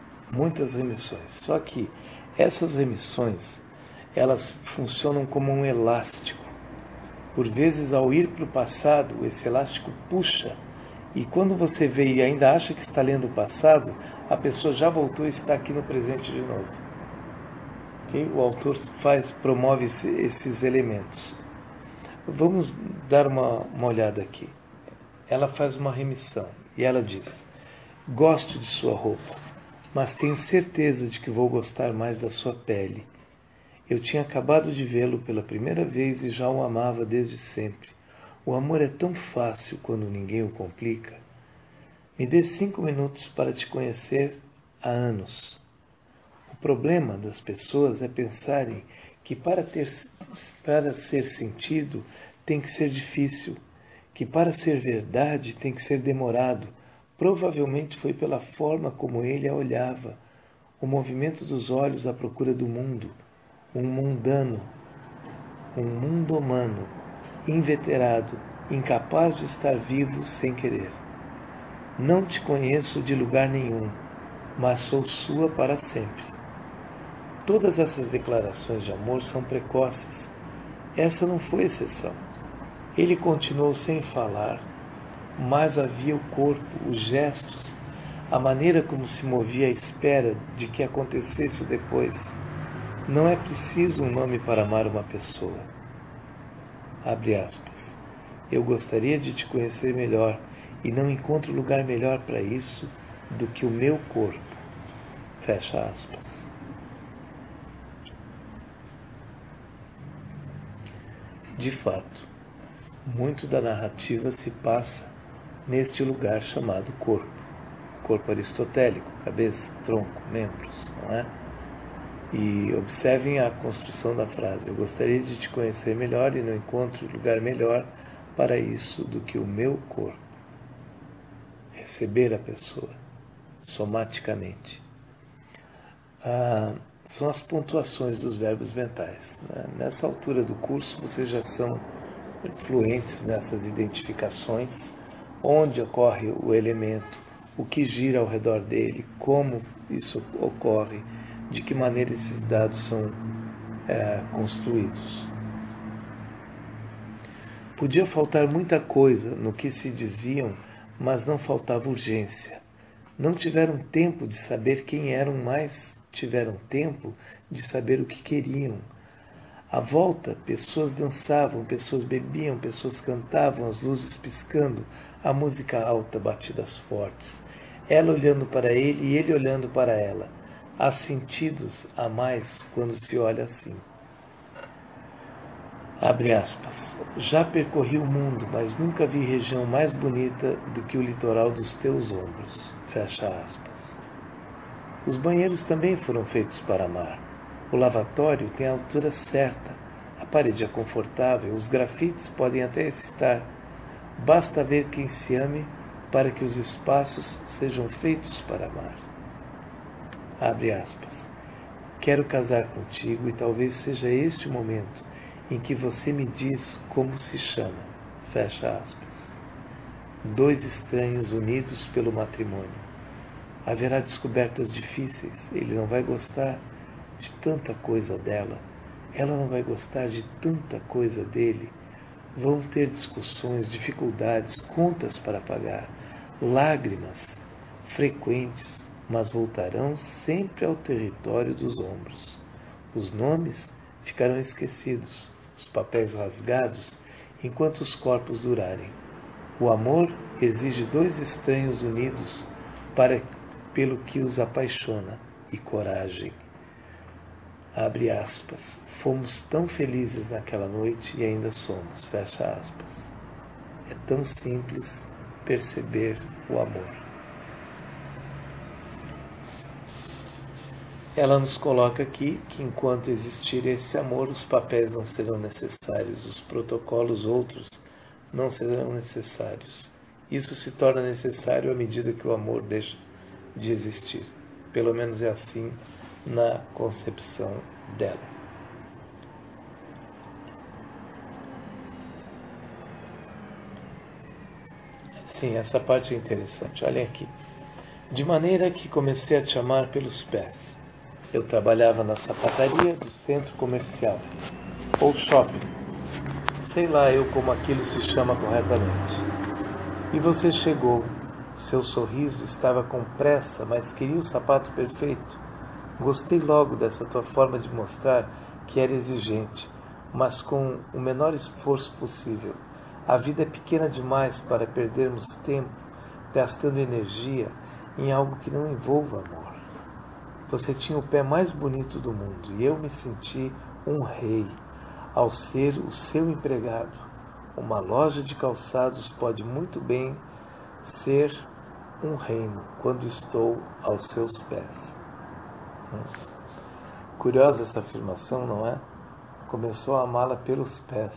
Só que essas remissões, elas funcionam como um elástico. Por vezes, ao ir para o passado, esse elástico puxa. E quando você vê e ainda acha que está lendo o passado, a pessoa já voltou e está aqui no presente de novo. Okay? O autor promove esses elementos. Vamos dar uma olhada aqui. Ela faz uma remissão e ela diz: gosto de sua roupa, mas tenho certeza de que vou gostar mais da sua pele. Eu tinha acabado de vê-lo pela primeira vez e já o amava desde sempre. O amor é tão fácil quando ninguém o complica. Me dê 5 minutos para te conhecer há anos. O problema das pessoas é pensarem que para ser sentido tem que ser difícil, que para ser verdade tem que ser demorado. Provavelmente foi pela forma como ele a olhava, o movimento dos olhos à procura do mundo, um mundano, um mundomano, inveterado, incapaz de estar vivo sem querer. Não te conheço de lugar nenhum, mas sou sua para sempre. Todas essas declarações de amor são precoces. Essa não foi exceção. Ele continuou sem falar, mas havia o corpo, os gestos, a maneira como se movia à espera de que acontecesse o depois. Não é preciso um nome para amar uma pessoa. Abre aspas. Eu gostaria de te conhecer melhor e não encontro lugar melhor para isso do que o meu corpo. Fecha aspas. De fato, muito da narrativa se passa neste lugar chamado corpo. Corpo aristotélico, cabeça, tronco, membros, não é? E observem a construção da frase. Eu gostaria de te conhecer melhor e não encontro lugar melhor para isso do que o meu corpo. Receber a pessoa, somaticamente. São as pontuações dos verbos mentais. Né? Nessa altura do curso, vocês já são fluentes nessas identificações, onde ocorre o elemento, o que gira ao redor dele, como isso ocorre, de que maneira esses dados são construídos. Podia faltar muita coisa no que se diziam mas não faltava urgência. Não tiveram tempo de saber quem eram, mas tiveram tempo de saber o que queriam. À volta, pessoas dançavam, pessoas bebiam, pessoas cantavam, as luzes piscando, a música alta, batidas fortes. Ela olhando para ele e ele olhando para ela. Há sentidos a mais quando se olha assim. Abre aspas. Já percorri o mundo, mas nunca vi região mais bonita do que o litoral dos teus ombros. Fecha aspas. Os banheiros também foram feitos para amar. O lavatório tem a altura certa. A parede é confortável. Os grafites podem até excitar. Basta ver quem se ame para que os espaços sejam feitos para amar. Abre aspas. Quero casar contigo e talvez seja este o momento em que você me diz como se chama. Fecha aspas. Dois estranhos unidos pelo matrimônio. Haverá descobertas difíceis. Ele não vai gostar de tanta coisa dela. Ela não vai gostar de tanta coisa dele. Vão ter discussões, dificuldades, contas para pagar, lágrimas frequentes, mas voltarão sempre ao território dos ombros. Os nomes ficarão esquecidos, os papéis rasgados, enquanto os corpos durarem. O amor exige dois estranhos unidos pelo que os apaixona, e coragem. Abre aspas. Fomos tão felizes naquela noite e ainda somos. Fecha aspas. É tão simples perceber o amor. Ela nos coloca aqui que enquanto existir esse amor, os papéis não serão necessários, os protocolos outros não serão necessários. Isso se torna necessário à medida que o amor deixa de existir. Pelo menos é assim na concepção dela. Sim, essa parte é interessante. Olhem aqui. De maneira que comecei a te amar pelos pés. Eu trabalhava na sapataria do centro comercial, ou shopping. Sei lá eu como aquilo se chama corretamente. E você chegou. Seu sorriso estava com pressa, mas queria o sapato perfeito. Gostei logo dessa tua forma de mostrar que era exigente, mas com o menor esforço possível. A vida é pequena demais para perdermos tempo gastando energia em algo que não envolva amor. Você tinha o pé mais bonito do mundo e eu me senti um rei ao ser o seu empregado. Uma loja de calçados pode muito bem ser um reino quando estou aos seus pés. Curiosa essa afirmação, não é? Começou a amá-la pelos pés.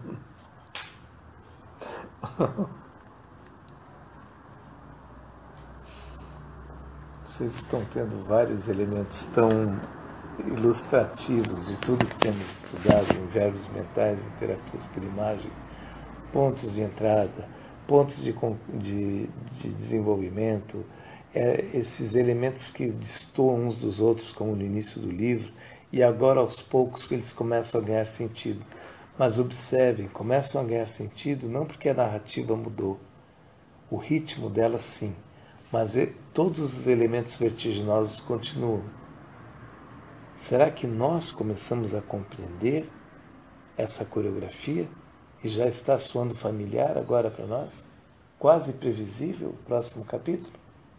Vocês estão tendo vários elementos tão ilustrativos de tudo que temos estudado em verbos mentais, em terapias por imagem, pontos de entrada, pontos de desenvolvimento, esses elementos que destoam uns dos outros, como no início do livro, e agora aos poucos que eles começam a ganhar sentido. Mas observem, começam a ganhar sentido não porque a narrativa mudou, o ritmo dela sim, mas todos os elementos vertiginosos continuam. Será que nós começamos a compreender essa coreografia e já está soando familiar agora para nós? Quase previsível o próximo capítulo?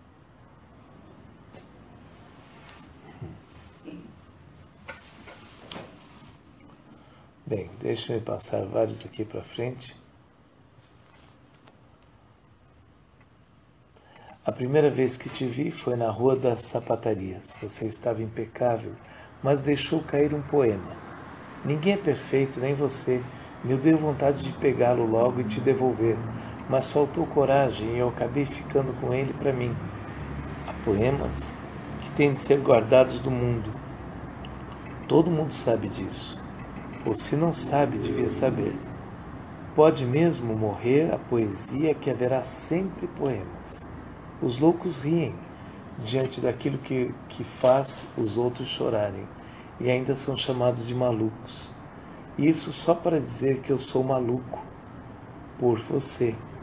Bem, deixa-me passar vários aqui para frente. A primeira vez que te vi foi na Rua das Sapatarias. Você estava impecável, mas deixou cair um poema. Ninguém é perfeito, nem você. Me deu vontade de pegá-lo logo e te devolver, mas faltou coragem e eu acabei ficando com ele para mim. Há poemas que têm de ser guardados do mundo. Todo mundo sabe disso. Ou se não sabe, devia saber. Pode mesmo morrer a poesia que haverá sempre poemas. Os loucos riem diante daquilo que faz os outros chorarem e ainda são chamados de malucos. Isso só para dizer que eu sou maluco por você.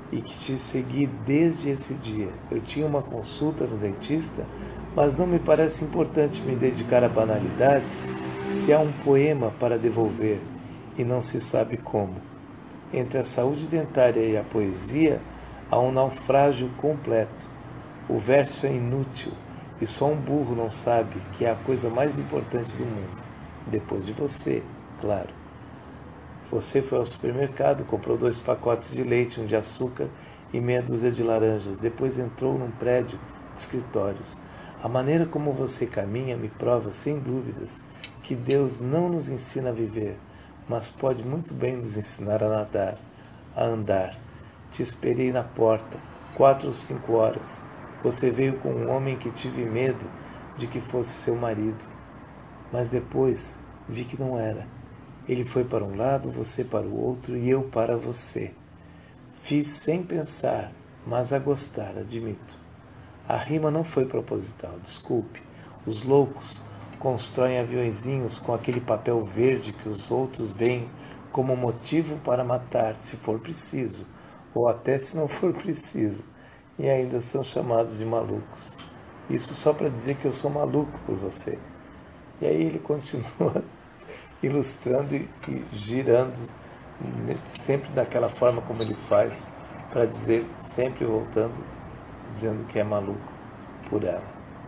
e que te segui desde esse dia. Eu tinha uma consulta no dentista, mas não me parece importante me dedicar a banalidades se há um poema para devolver e não se sabe como. Entre a saúde dentária e a poesia há um naufrágio completo. O verso é inútil e só um burro não sabe que é a coisa mais importante do mundo. Depois de você, claro. Você foi ao supermercado, comprou 2 pacotes de leite, 1 de açúcar e meia dúzia de laranjas. Depois entrou num prédio de escritórios. A maneira como você caminha me prova, sem dúvidas, que Deus não nos ensina a viver, mas pode muito bem nos ensinar a nadar, a andar. Te esperei na porta, 4 ou 5 horas. Você veio com um homem que tive medo de que fosse seu marido. Mas depois vi que não era. Ele foi para um lado, você para o outro e eu para você. Fiz sem pensar, mas a gostar, admito. A rima não foi proposital, desculpe. Os loucos constroem aviõezinhos com aquele papel verde que os outros veem como motivo para matar, se for preciso, ou até se não for preciso, e ainda são chamados de malucos. Isso só para dizer que eu sou maluco por você. E aí ele continua ilustrando e girando, sempre daquela forma como ele faz, para dizer, sempre voltando, dizendo que é maluco por ela.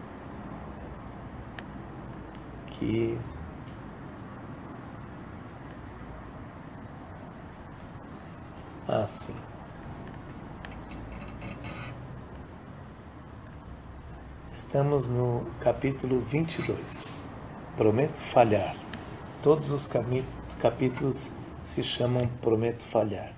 Que sim. Estamos no capítulo 22. Prometo falhar. Todos os capítulos se chamam Prometo falhar.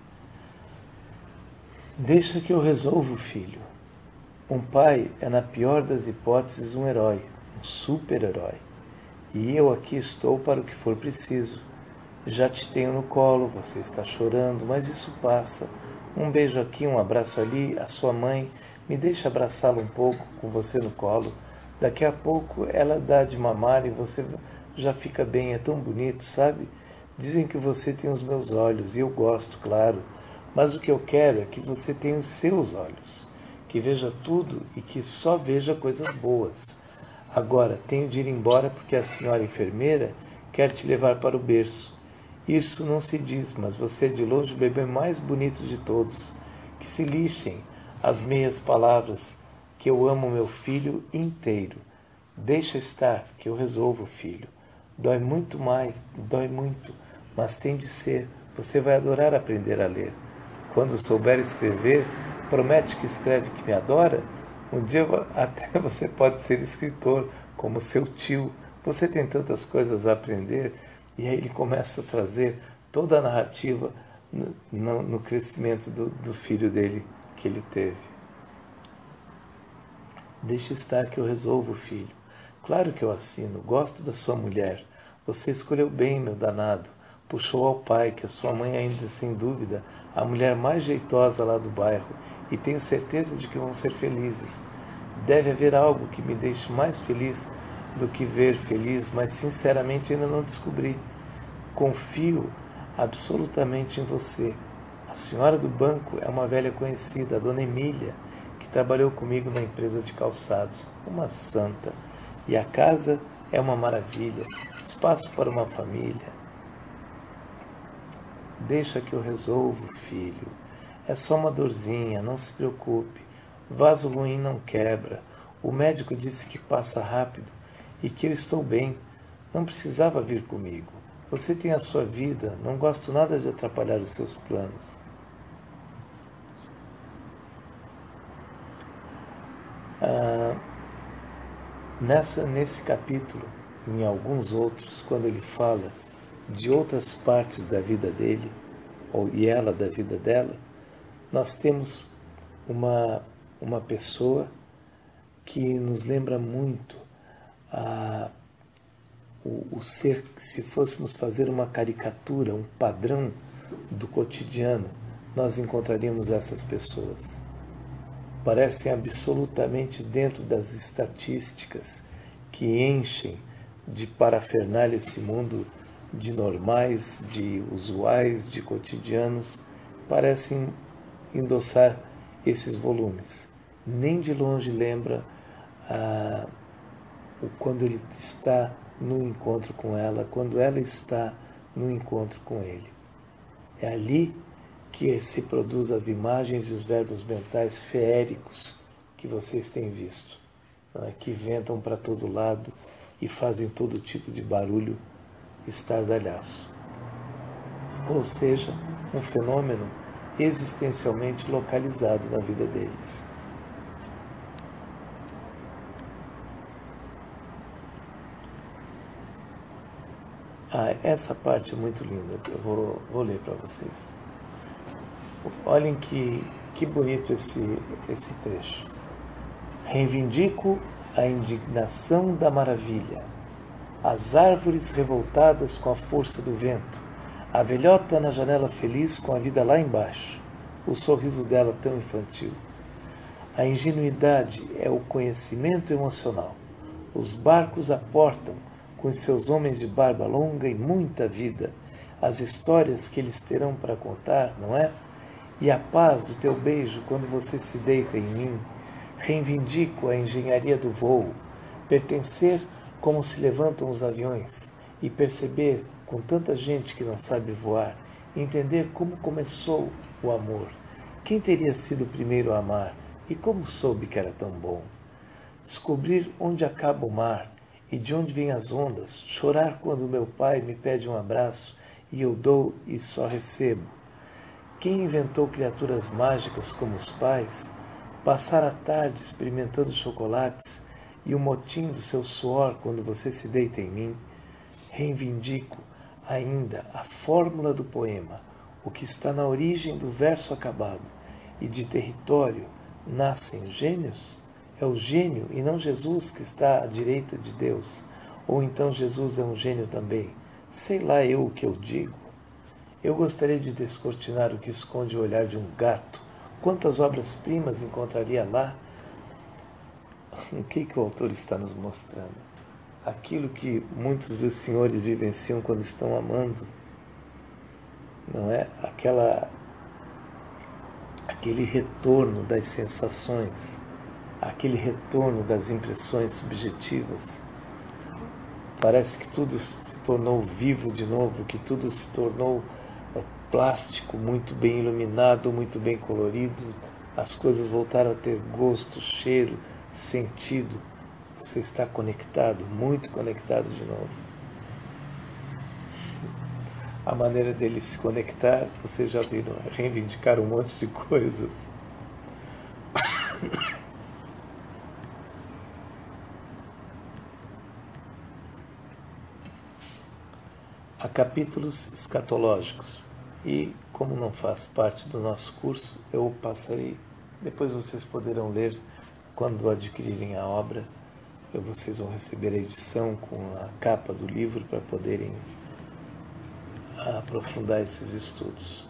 Deixa que eu resolvo, filho. Um pai é, na pior das hipóteses, um herói, um super-herói. E eu aqui estou para o que for preciso. Já te tenho no colo, você está chorando, mas isso passa. Um beijo aqui, um abraço ali, a sua mãe, me deixa abraçá-la um pouco com você no colo. Daqui a pouco ela dá de mamar e você já fica bem, é tão bonito, sabe? Dizem que você tem os meus olhos, e eu gosto, claro, mas o que eu quero é que você tenha os seus olhos, que veja tudo e que só veja coisas boas. Agora, tenho de ir embora porque a senhora enfermeira quer te levar para o berço. Isso não se diz, mas você é de longe o bebê mais bonito de todos. Que se lixem as meias palavras, que eu amo meu filho inteiro. Deixa estar, que eu resolvo, filho. Dói muito mais, dói muito, mas tem de ser. Você vai adorar aprender a ler. Quando souber escrever, promete que escreve que me adora? Um dia até você pode ser escritor, como seu tio. Você tem tantas coisas a aprender. E aí ele começa a trazer toda a narrativa no crescimento do filho dele que ele teve. Deixa estar que eu resolvo, filho. Claro que eu assino. Gosto da sua mulher. Você escolheu bem, meu danado. Puxou ao pai, que a sua mãe ainda, sem dúvida, a mulher mais jeitosa lá do bairro. E tenho certeza de que vão ser felizes. Deve haver algo que me deixe mais feliz do que ver feliz, mas sinceramente ainda não descobri. Confio absolutamente em você. A senhora do banco é uma velha conhecida, a dona Emília, que trabalhou comigo na empresa de calçados, uma santa. E a casa é uma maravilha, espaço para uma família. Deixa que eu resolvo, filho. É só uma dorzinha, não se preocupe. Vaso ruim não quebra. O médico disse que passa rápido e que eu estou bem. Não precisava vir comigo. Você tem a sua vida, não gosto nada de atrapalhar os seus planos. Nesse capítulo, em alguns outros, quando ele fala de outras partes da vida dele, e ela da vida dela, nós temos uma pessoa que nos lembra muito o ser, se fôssemos fazer uma caricatura, um padrão do cotidiano, nós encontraríamos essas pessoas. Parecem absolutamente dentro das estatísticas que enchem de parafernália esse mundo de normais, de usuais, de cotidianos, parecem endossar esses volumes. Nem de longe lembra quando ele está no encontro com ela, quando ela está no encontro com ele. É ali que se produzem as imagens e os verbos mentais feéricos que vocês têm visto, que ventam para todo lado e fazem todo tipo de barulho estardalhaço. Ou seja, um fenômeno existencialmente localizado na vida deles. Essa parte é muito linda, eu vou ler para vocês. Olhem que bonito esse trecho. Reivindico a indignação da maravilha, as árvores revoltadas com a força do vento, a velhota na janela feliz com a vida lá embaixo, o sorriso dela tão infantil. A ingenuidade é o conhecimento emocional. Os barcos aportam com os seus homens de barba longa e muita vida, as histórias que eles terão para contar, não é? E a paz do teu beijo quando você se deita em mim. Reivindico a engenharia do voo, pertencer como se levantam os aviões e perceber, com tanta gente que não sabe voar, entender como começou o amor. Quem teria sido o primeiro a amar e como soube que era tão bom? Descobrir onde acaba o mar e de onde vêm as ondas, chorar quando meu pai me pede um abraço e eu dou e só recebo. Quem inventou criaturas mágicas como os pais, passar a tarde experimentando chocolates e o motim do seu suor quando você se deita em mim, reivindico ainda a fórmula do poema, o que está na origem do verso acabado, e de território nascem gênios? É o gênio e não Jesus que está à direita de Deus. Ou então Jesus é um gênio também. Sei lá eu o que eu digo. Eu gostaria de descortinar o que esconde o olhar de um gato. Quantas obras-primas encontraria lá? O que o autor está nos mostrando? Aquilo que muitos dos senhores vivenciam quando estão amando. Não é? Aquele retorno das sensações, aquele retorno das impressões subjetivas. Parece que tudo se tornou vivo de novo, que tudo se tornou plástico, muito bem iluminado, muito bem colorido. As coisas voltaram a ter gosto, cheiro, sentido. Você está conectado, muito conectado de novo. A maneira dele se conectar, vocês já viram, reivindicar um monte de coisas. Há capítulos escatológicos e, como não faz parte do nosso curso, eu passarei, depois vocês poderão ler quando adquirirem a obra. Vocês vão receber a edição com a capa do livro para poderem aprofundar esses estudos.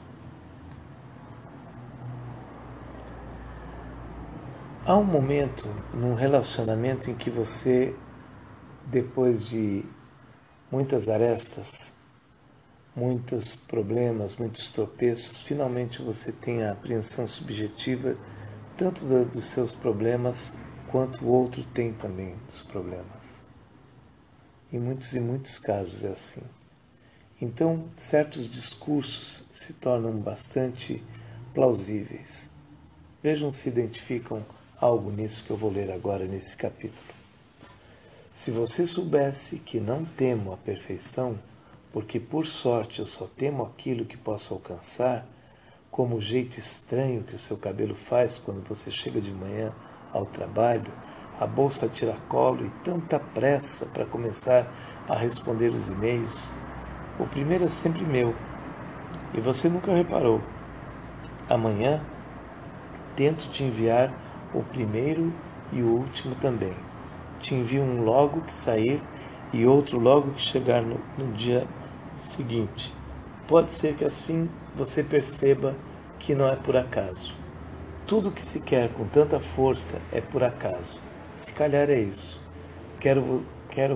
Há um momento num relacionamento em que você, depois de muitas arestas, muitos problemas, muitos tropeços, finalmente você tem a apreensão subjetiva tanto dos seus problemas quanto o outro tem também dos problemas. Em muitos casos é assim. Então, certos discursos se tornam bastante plausíveis. Vejam se identificam algo nisso que eu vou ler agora nesse capítulo. Se você soubesse que não temo a perfeição, porque por sorte eu só temo aquilo que posso alcançar, como o jeito estranho que o seu cabelo faz quando você chega de manhã ao trabalho, a bolsa a tiracolo e tanta pressa para começar a responder os e-mails, o primeiro é sempre meu, e você nunca reparou. Amanhã, tento te enviar o primeiro e o último também. Te envio um logo que sair e outro logo que chegar no dia seguinte. Pode ser que assim você perceba que não é por acaso. Tudo que se quer com tanta força é por acaso. Se calhar é isso. Quero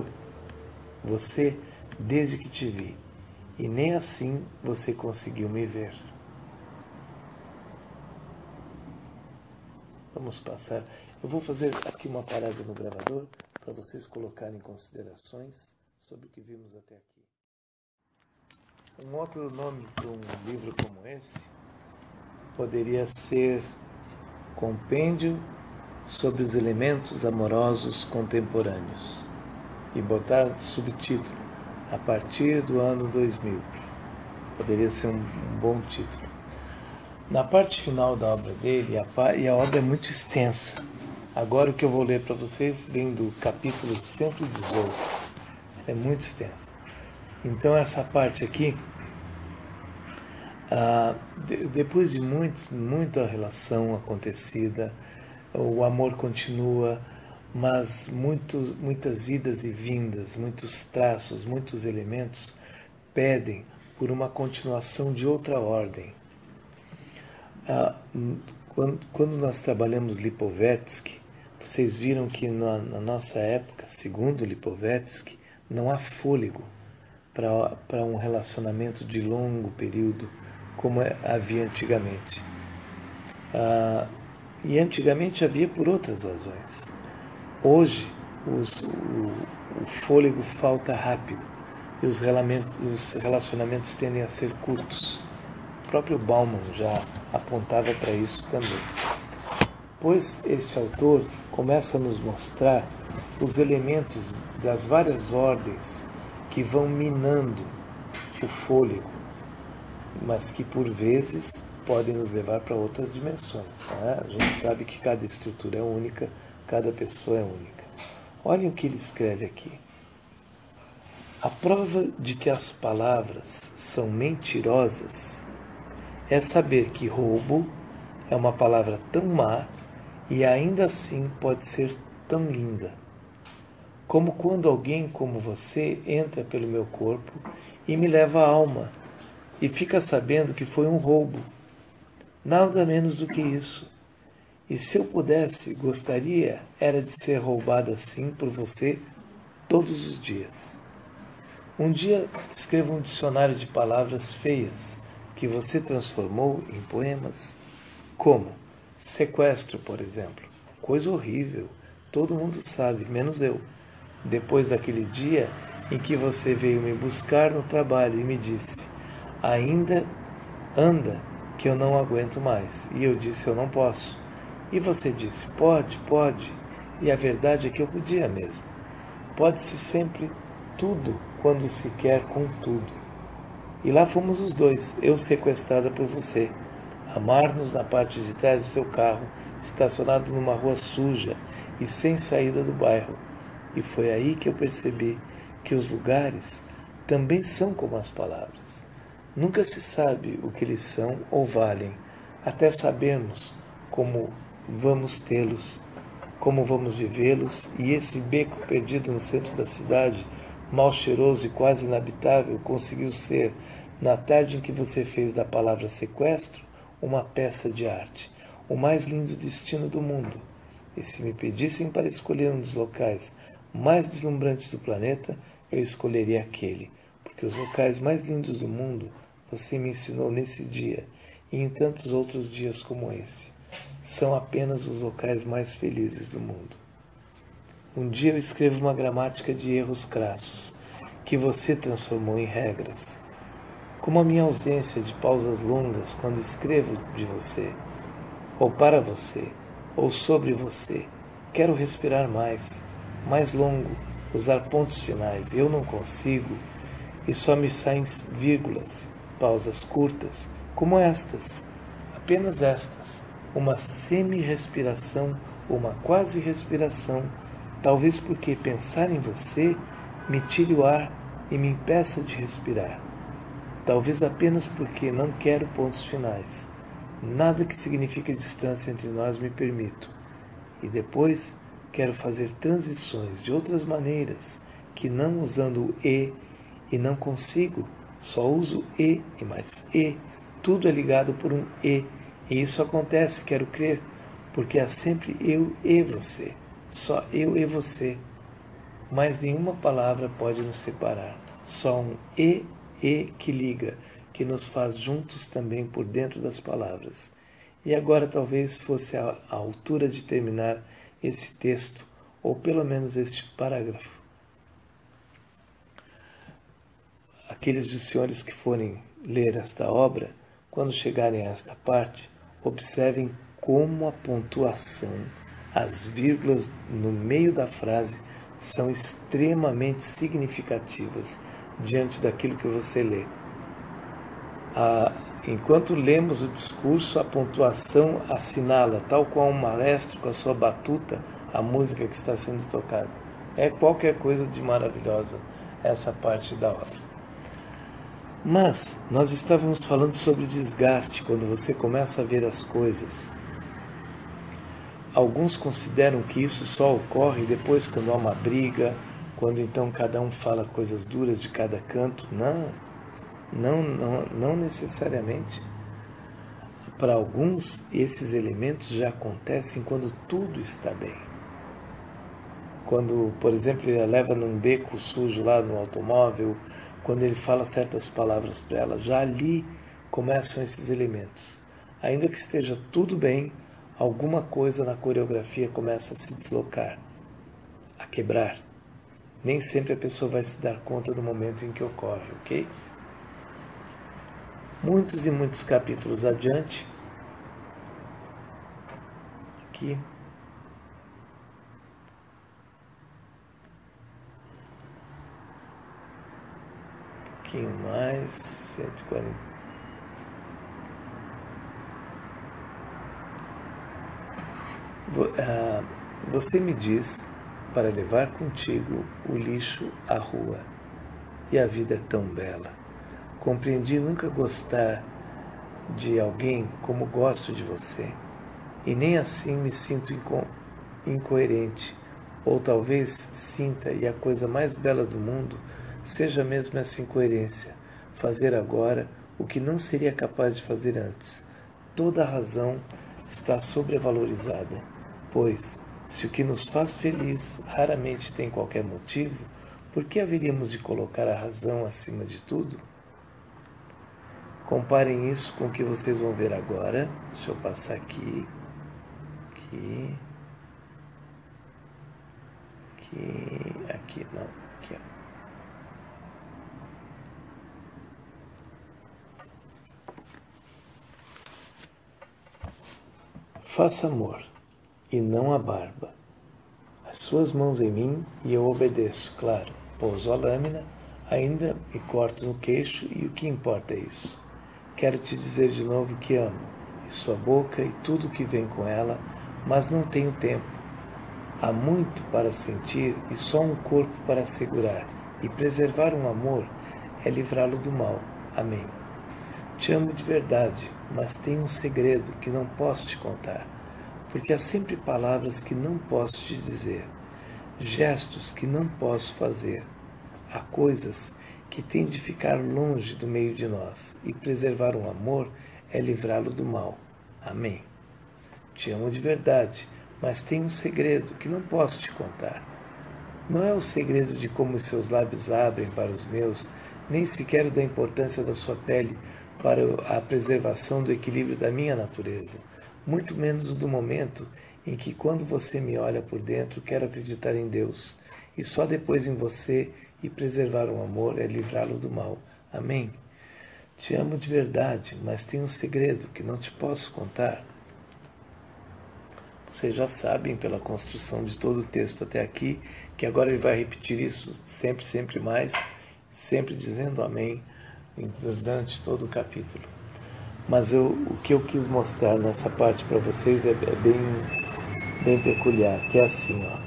você desde que te vi. E nem assim você conseguiu me ver. vamos passar. Eu vou fazer aqui uma parada no gravador para vocês colocarem considerações sobre o que vimos até aqui. Um outro nome para um livro como esse poderia ser Compêndio sobre os Elementos Amorosos Contemporâneos e botar subtítulo a partir do ano 2000. Poderia ser um bom título. Na parte final da obra dele, e a obra é muito extensa. Agora o que eu vou ler para vocês vem do capítulo 118. É muito extenso. Então essa parte aqui, depois de muita relação acontecida, o amor continua, mas muitas idas e vindas, muitos traços, muitos elementos pedem por uma continuação de outra ordem. Quando nós trabalhamos Lipovetsky, vocês viram que na nossa época, segundo Lipovetsky, não há fôlego para um relacionamento de longo período como havia antigamente. E antigamente havia por outras razões. Hoje o fôlego falta rápido e os relacionamentos tendem a ser curtos. O próprio Bauman já apontava para isso também. Pois este autor começa a nos mostrar os elementos das várias ordens que vão minando o fôlego, mas que por vezes podem nos levar para outras dimensões. Né? A gente sabe que cada estrutura é única, cada pessoa é única. Olhem o que ele escreve aqui. A prova de que as palavras são mentirosas é saber que roubo é uma palavra tão má e ainda assim pode ser tão linda. Como quando alguém como você entra pelo meu corpo e me leva a alma e fica sabendo que foi um roubo. Nada menos do que isso. E se eu pudesse, gostaria era de ser roubada assim por você todos os dias. Um dia escreva um dicionário de palavras feias que você transformou em poemas. Como? Sequestro, por exemplo. Coisa horrível. Todo mundo sabe, menos eu. Depois daquele dia em que você veio me buscar no trabalho e me disse: ainda anda, que eu não aguento mais. E eu disse: eu não posso. E você disse: pode. E a verdade é que eu podia mesmo. Pode-se sempre tudo quando se quer com tudo. E lá fomos os dois, eu sequestrada por você. Amar-nos na parte de trás do seu carro, estacionado numa rua suja e sem saída do bairro. E foi aí que eu percebi que os lugares também são como as palavras. Nunca se sabe o que eles são ou valem, até sabermos como vamos tê-los, como vamos vivê-los, e esse beco perdido no centro da cidade, mal cheiroso e quase inabitável, conseguiu ser, na tarde em que você fez da palavra sequestro, uma peça de arte, o mais lindo destino do mundo. E se me pedissem para escolher um dos locais mais deslumbrantes do planeta, eu escolheria aquele, porque os locais mais lindos do mundo você me ensinou nesse dia e em tantos outros dias como esse. São apenas os locais mais felizes do mundo. Um dia eu escrevo uma gramática de erros crassos, que você transformou em regras. Como a minha ausência de pausas longas quando escrevo de você, ou para você, ou sobre você. Quero respirar mais longo, usar pontos finais. Eu não consigo, e só me saem vírgulas, pausas curtas, como estas, apenas estas, uma semi-respiração, uma quase respiração, talvez porque pensar em você me tire o ar e me impeça de respirar. Talvez apenas porque não quero pontos finais. Nada que signifique distância entre nós me permito. E depois quero fazer transições de outras maneiras, que não usando o e não consigo. Só uso e mais e. Tudo é ligado por um e isso acontece, quero crer, porque há sempre eu e você. Só eu e você. Mas nenhuma palavra pode nos separar. Só um e que liga, que nos faz juntos também por dentro das palavras. E agora talvez fosse a altura de terminar esse texto, ou pelo menos este parágrafo. Aqueles dos senhores que forem ler esta obra, quando chegarem a esta parte, observem como a pontuação, as vírgulas no meio da frase são extremamente significativas diante daquilo que você lê. Enquanto lemos o discurso, a pontuação assinala, tal qual um maestro com a sua batuta, a música que está sendo tocada. É qualquer coisa de maravilhosa essa parte da obra. Mas nós estávamos falando sobre desgaste, quando você começa a ver as coisas. Alguns consideram que isso só ocorre depois quando há uma briga, quando então cada um fala coisas duras de cada canto. Não necessariamente. Para alguns, esses elementos já acontecem quando tudo está bem. Quando, por exemplo, ele a leva num beco sujo lá no automóvel, quando ele fala certas palavras para ela, já ali começam esses elementos. Ainda que esteja tudo bem, alguma coisa na coreografia começa a se deslocar, a quebrar. Nem sempre a pessoa vai se dar conta do momento em que ocorre, ok? Muitos e muitos capítulos adiante, aqui, um pouquinho mais, 140. Você me diz para levar contigo o lixo à rua, e a vida é tão bela. Compreendi nunca gostar de alguém como gosto de você, e nem assim me sinto incoerente, ou talvez sinta, e a coisa mais bela do mundo seja mesmo essa incoerência, fazer agora o que não seria capaz de fazer antes. Toda a razão está sobrevalorizada, pois, se o que nos faz feliz raramente tem qualquer motivo, por que haveríamos de colocar a razão acima de tudo? Comparem isso com o que vocês vão ver agora. Deixa eu passar aqui, não, aqui, ó. Faça amor, e não a barba. As suas mãos em mim, e eu obedeço, claro. Pouso a lâmina, ainda me corto no queixo, e o que importa é isso? Quero te dizer de novo que amo, e sua boca e tudo o que vem com ela, mas não tenho tempo. Há muito para sentir e só um corpo para segurar, e preservar um amor é livrá-lo do mal. Amém. Te amo de verdade, mas tenho um segredo que não posso te contar, porque há sempre palavras que não posso te dizer, gestos que não posso fazer. Há coisas que têm de ficar longe do meio de nós, e preservar um amor é livrá-lo do mal. Amém. Te amo de verdade, mas tenho um segredo que não posso te contar. Não é o segredo de como os seus lábios abrem para os meus, nem sequer o da importância da sua pele para a preservação do equilíbrio da minha natureza, muito menos o do momento em que, quando você me olha por dentro, quero acreditar em Deus, e só depois em você, e preservar um amor é livrá-lo do mal. Amém? Te amo de verdade, mas tenho um segredo que não te posso contar. Vocês já sabem, pela construção de todo o texto até aqui, que agora ele vai repetir isso sempre mais, sempre dizendo amém durante todo o capítulo. Mas o que eu quis mostrar nessa parte para vocês é bem peculiar, que é assim, ó.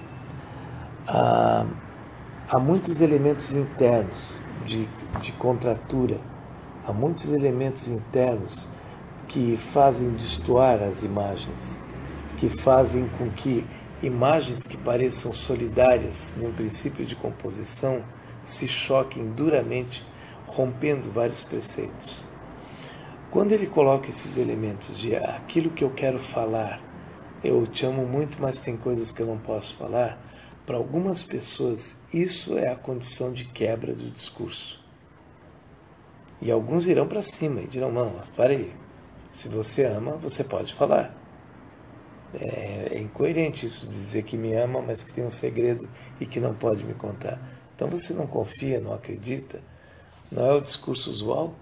Há muitos elementos internos de contratura, há muitos elementos internos que fazem destoar as imagens, que fazem com que imagens que pareçam solidárias num princípio de composição se choquem duramente, rompendo vários preceitos. Quando ele coloca esses elementos de aquilo que eu quero falar, eu te amo muito, mas tem coisas que eu não posso falar, para algumas pessoas isso é a condição de quebra do discurso. E alguns irão para cima e dirão, não, mas para aí, Se você ama, você pode falar. É incoerente isso de dizer que me ama, mas que tem um segredo e que não pode me contar. Então você não confia, não acredita? Não é o discurso usual?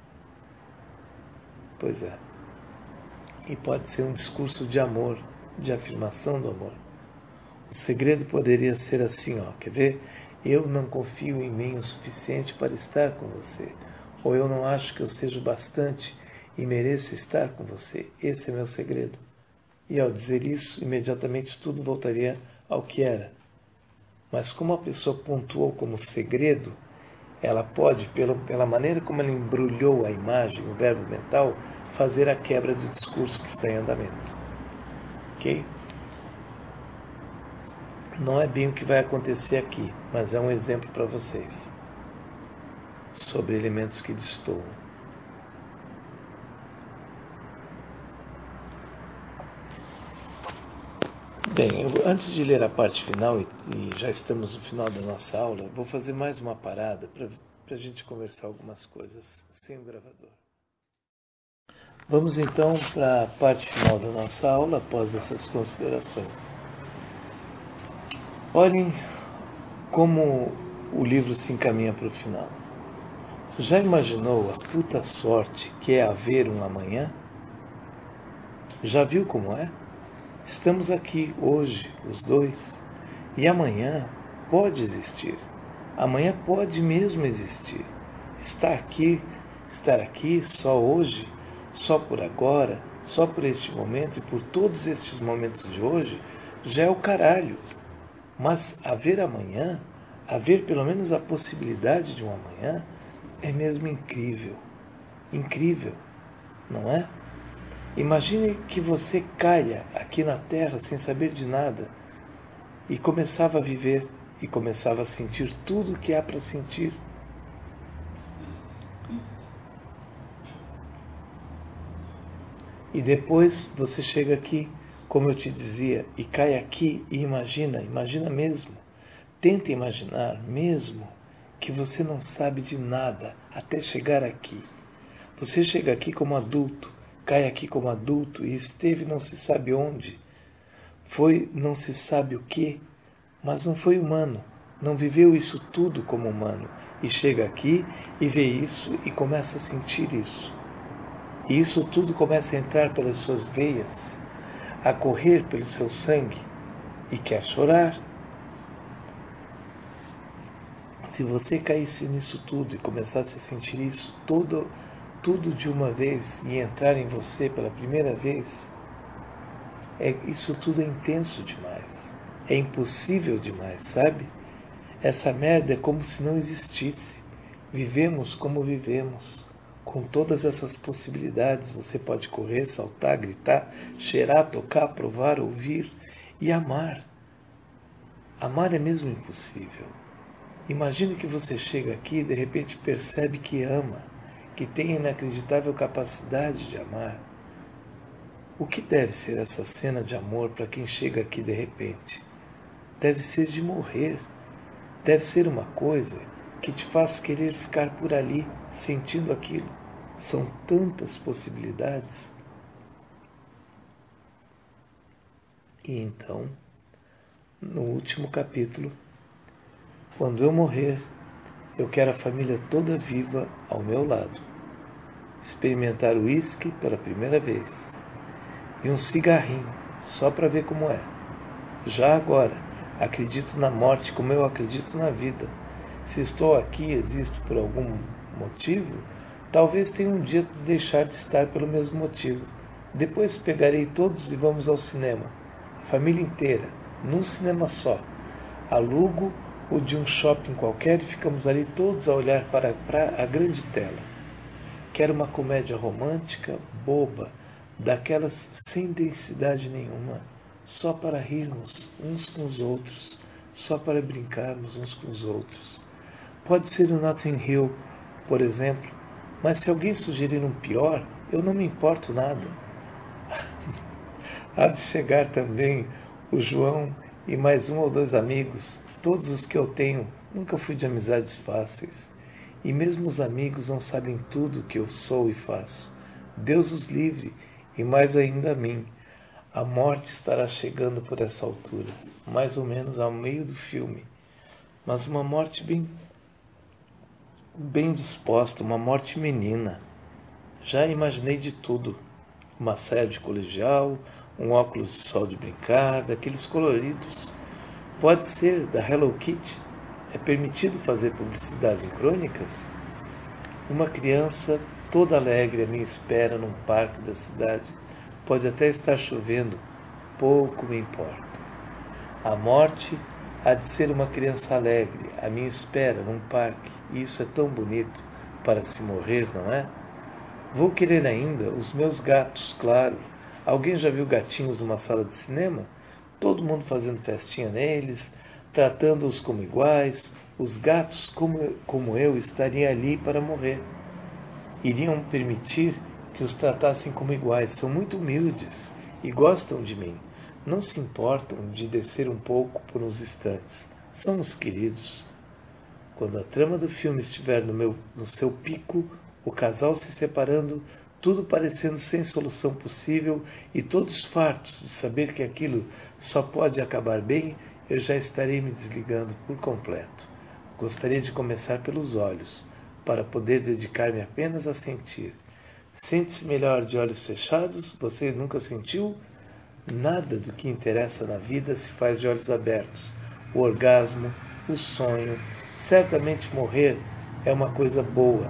Pois é. E pode ser um discurso de amor, de afirmação do amor. O segredo poderia ser assim, ó, quer ver? Eu não confio em mim o suficiente para estar com você. Ou eu não acho que eu seja o bastante e mereço estar com você. Esse é meu segredo. E ao dizer isso, imediatamente tudo voltaria ao que era. Mas como a pessoa pontuou como segredo, ela pode, pela maneira como ela embrulhou a imagem, o verbo mental, fazer a quebra do discurso que está em andamento. Ok? Não é bem o que vai acontecer aqui, mas é um exemplo para vocês sobre elementos que destoam. Bem, antes de ler a parte final, e já estamos no final da nossa aula, vou fazer mais uma parada para a gente conversar algumas coisas sem o gravador. Vamos então para a parte final da nossa aula, após essas considerações. Olhem como o livro se encaminha para o final. Já imaginou a puta sorte que é haver um amanhã? Já viu como é? Estamos aqui hoje, os dois, e amanhã pode existir. Amanhã pode mesmo existir. Estar aqui só hoje, só por agora, só por este momento e por todos estes momentos de hoje, já é o caralho. Mas haver amanhã, haver pelo menos a possibilidade de um amanhã, é mesmo incrível. Incrível, não é? Imagine que você caia aqui na Terra sem saber de nada e começava a viver e começava a sentir tudo o que há para sentir. E depois você chega aqui, como eu te dizia, e cai aqui e imagina mesmo, tenta imaginar mesmo que você não sabe de nada até chegar aqui. Você chega aqui como adulto, cai aqui como adulto e esteve não se sabe onde. Foi não se sabe o que, mas não foi humano, não viveu isso tudo como humano. E chega aqui e vê isso e começa a sentir isso. E isso tudo começa a entrar pelas suas veias, a correr pelo seu sangue, e quer chorar. Se você caísse nisso tudo e começasse a sentir isso tudo de uma vez e entrar em você pela primeira vez, isso tudo é intenso demais. É impossível demais, sabe? Essa merda é como se não existisse. Vivemos como vivemos. Com todas essas possibilidades, você pode correr, saltar, gritar, cheirar, tocar, provar, ouvir e amar. Amar é mesmo impossível. Imagine que você chega aqui e de repente percebe que ama, que tem a inacreditável capacidade de amar. O que deve ser essa cena de amor para quem chega aqui de repente? Deve ser de morrer. Deve ser uma coisa que te faz querer ficar por ali, sentindo aquilo. São tantas possibilidades. E então, no último capítulo, quando eu morrer, eu quero a família toda viva ao meu lado. Experimentar o uísque pela primeira vez. E um cigarrinho, só para ver como é. Já agora, acredito na morte como eu acredito na vida. Se estou aqui e existo por algum motivo, talvez tenha um dia de deixar de estar pelo mesmo motivo. Depois pegarei todos e vamos ao cinema. A família inteira, num cinema só. Alugo o de um shopping qualquer e ficamos ali todos a olhar para a grande tela. Quero uma comédia romântica, boba, daquelas sem densidade nenhuma, só para rirmos uns com os outros, só para brincarmos uns com os outros. Pode ser o Notting Hill, por exemplo, mas se alguém sugerir um pior, eu não me importo nada. Há de chegar também o João e mais um ou dois amigos, todos os que eu tenho, nunca fui de amizades fáceis. E mesmo os amigos não sabem tudo o que eu sou e faço. Deus os livre, e mais ainda a mim. A morte estará chegando por essa altura, mais ou menos ao meio do filme, mas uma morte bem disposta, uma morte menina. Já imaginei de tudo, uma saia de colegial, um óculos de sol de brincar, daqueles coloridos. Pode ser da Hello Kitty. É permitido fazer publicidade em crônicas? Uma criança toda alegre à minha espera num parque da cidade. Pode até estar chovendo, pouco me importa. A morte há de ser uma criança alegre à minha espera num parque, e isso é tão bonito para se morrer, não é? Vou querer ainda os meus gatos, claro. Alguém já viu gatinhos numa sala de cinema? Todo mundo fazendo festinha neles, tratando-os como iguais. Os gatos, como eu, estariam ali para morrer. Iriam permitir que os tratassem como iguais. São muito humildes e gostam de mim. Não se importam de descer um pouco por uns instantes. Somos queridos. Quando a trama do filme estiver no seu pico, o casal se separando, tudo parecendo sem solução possível e todos fartos de saber que aquilo só pode acabar bem, eu já estarei me desligando por completo. Gostaria de começar pelos olhos, para poder dedicar-me apenas a sentir. Sente-se melhor de olhos fechados? Você nunca sentiu? Nada do que interessa na vida se faz de olhos abertos. O orgasmo, o sonho, certamente morrer é uma coisa boa,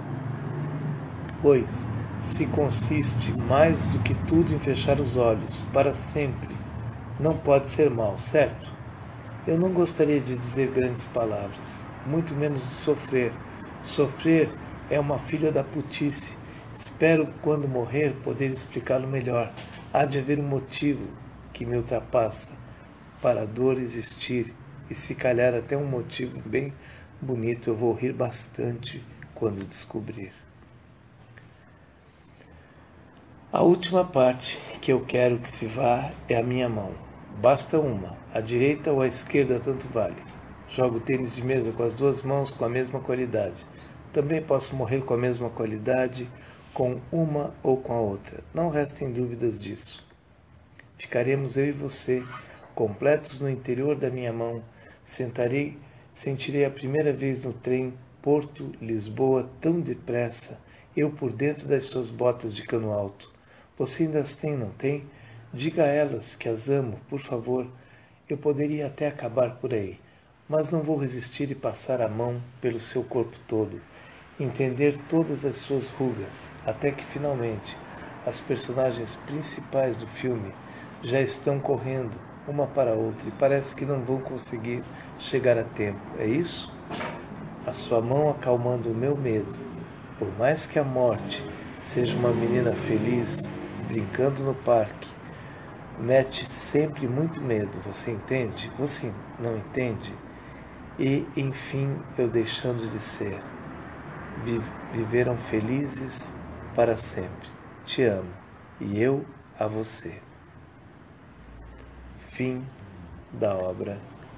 pois se consiste mais do que tudo em fechar os olhos, para sempre. Não pode ser mal, certo? Eu não gostaria de dizer grandes palavras, muito menos de sofrer. Sofrer é uma filha da putice. Espero, quando morrer, poder explicá-lo melhor. Há de haver um motivo que me ultrapassa para a dor existir, e se calhar até um motivo bem bonito. Eu vou rir bastante quando descobrir. A última parte que eu quero que se vá é a minha mão. Basta uma, à direita ou à esquerda, tanto vale. Jogo tênis de mesa com as duas mãos com a mesma qualidade. Também posso morrer com a mesma qualidade com uma ou com a outra. Não restem dúvidas disso. Ficaremos eu e você, completos no interior da minha mão. Sentirei a primeira vez no trem Porto-Lisboa tão depressa, eu por dentro das suas botas de cano alto. Você ainda as tem, não tem? Diga a elas que as amo, por favor. Eu poderia até acabar por aí, mas não vou resistir e passar a mão pelo seu corpo todo, entender todas as suas rugas, até que finalmente as personagens principais do filme já estão correndo uma para a outra e parece que não vão conseguir chegar a tempo. É isso? A sua mão acalmando o meu medo. Por mais que a morte seja uma menina feliz, brincando no parque, mete sempre muito medo, você entende? Você não entende? E, enfim, eu deixando de ser. Viveram felizes para sempre. Te amo. E eu a você. Fim da obra.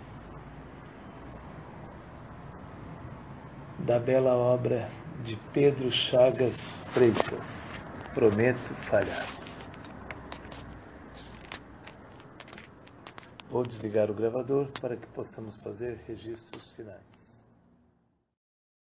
Da bela obra de Pedro Chagas Freitas. Prometo falhar. Vou desligar o gravador para que possamos fazer registros finais.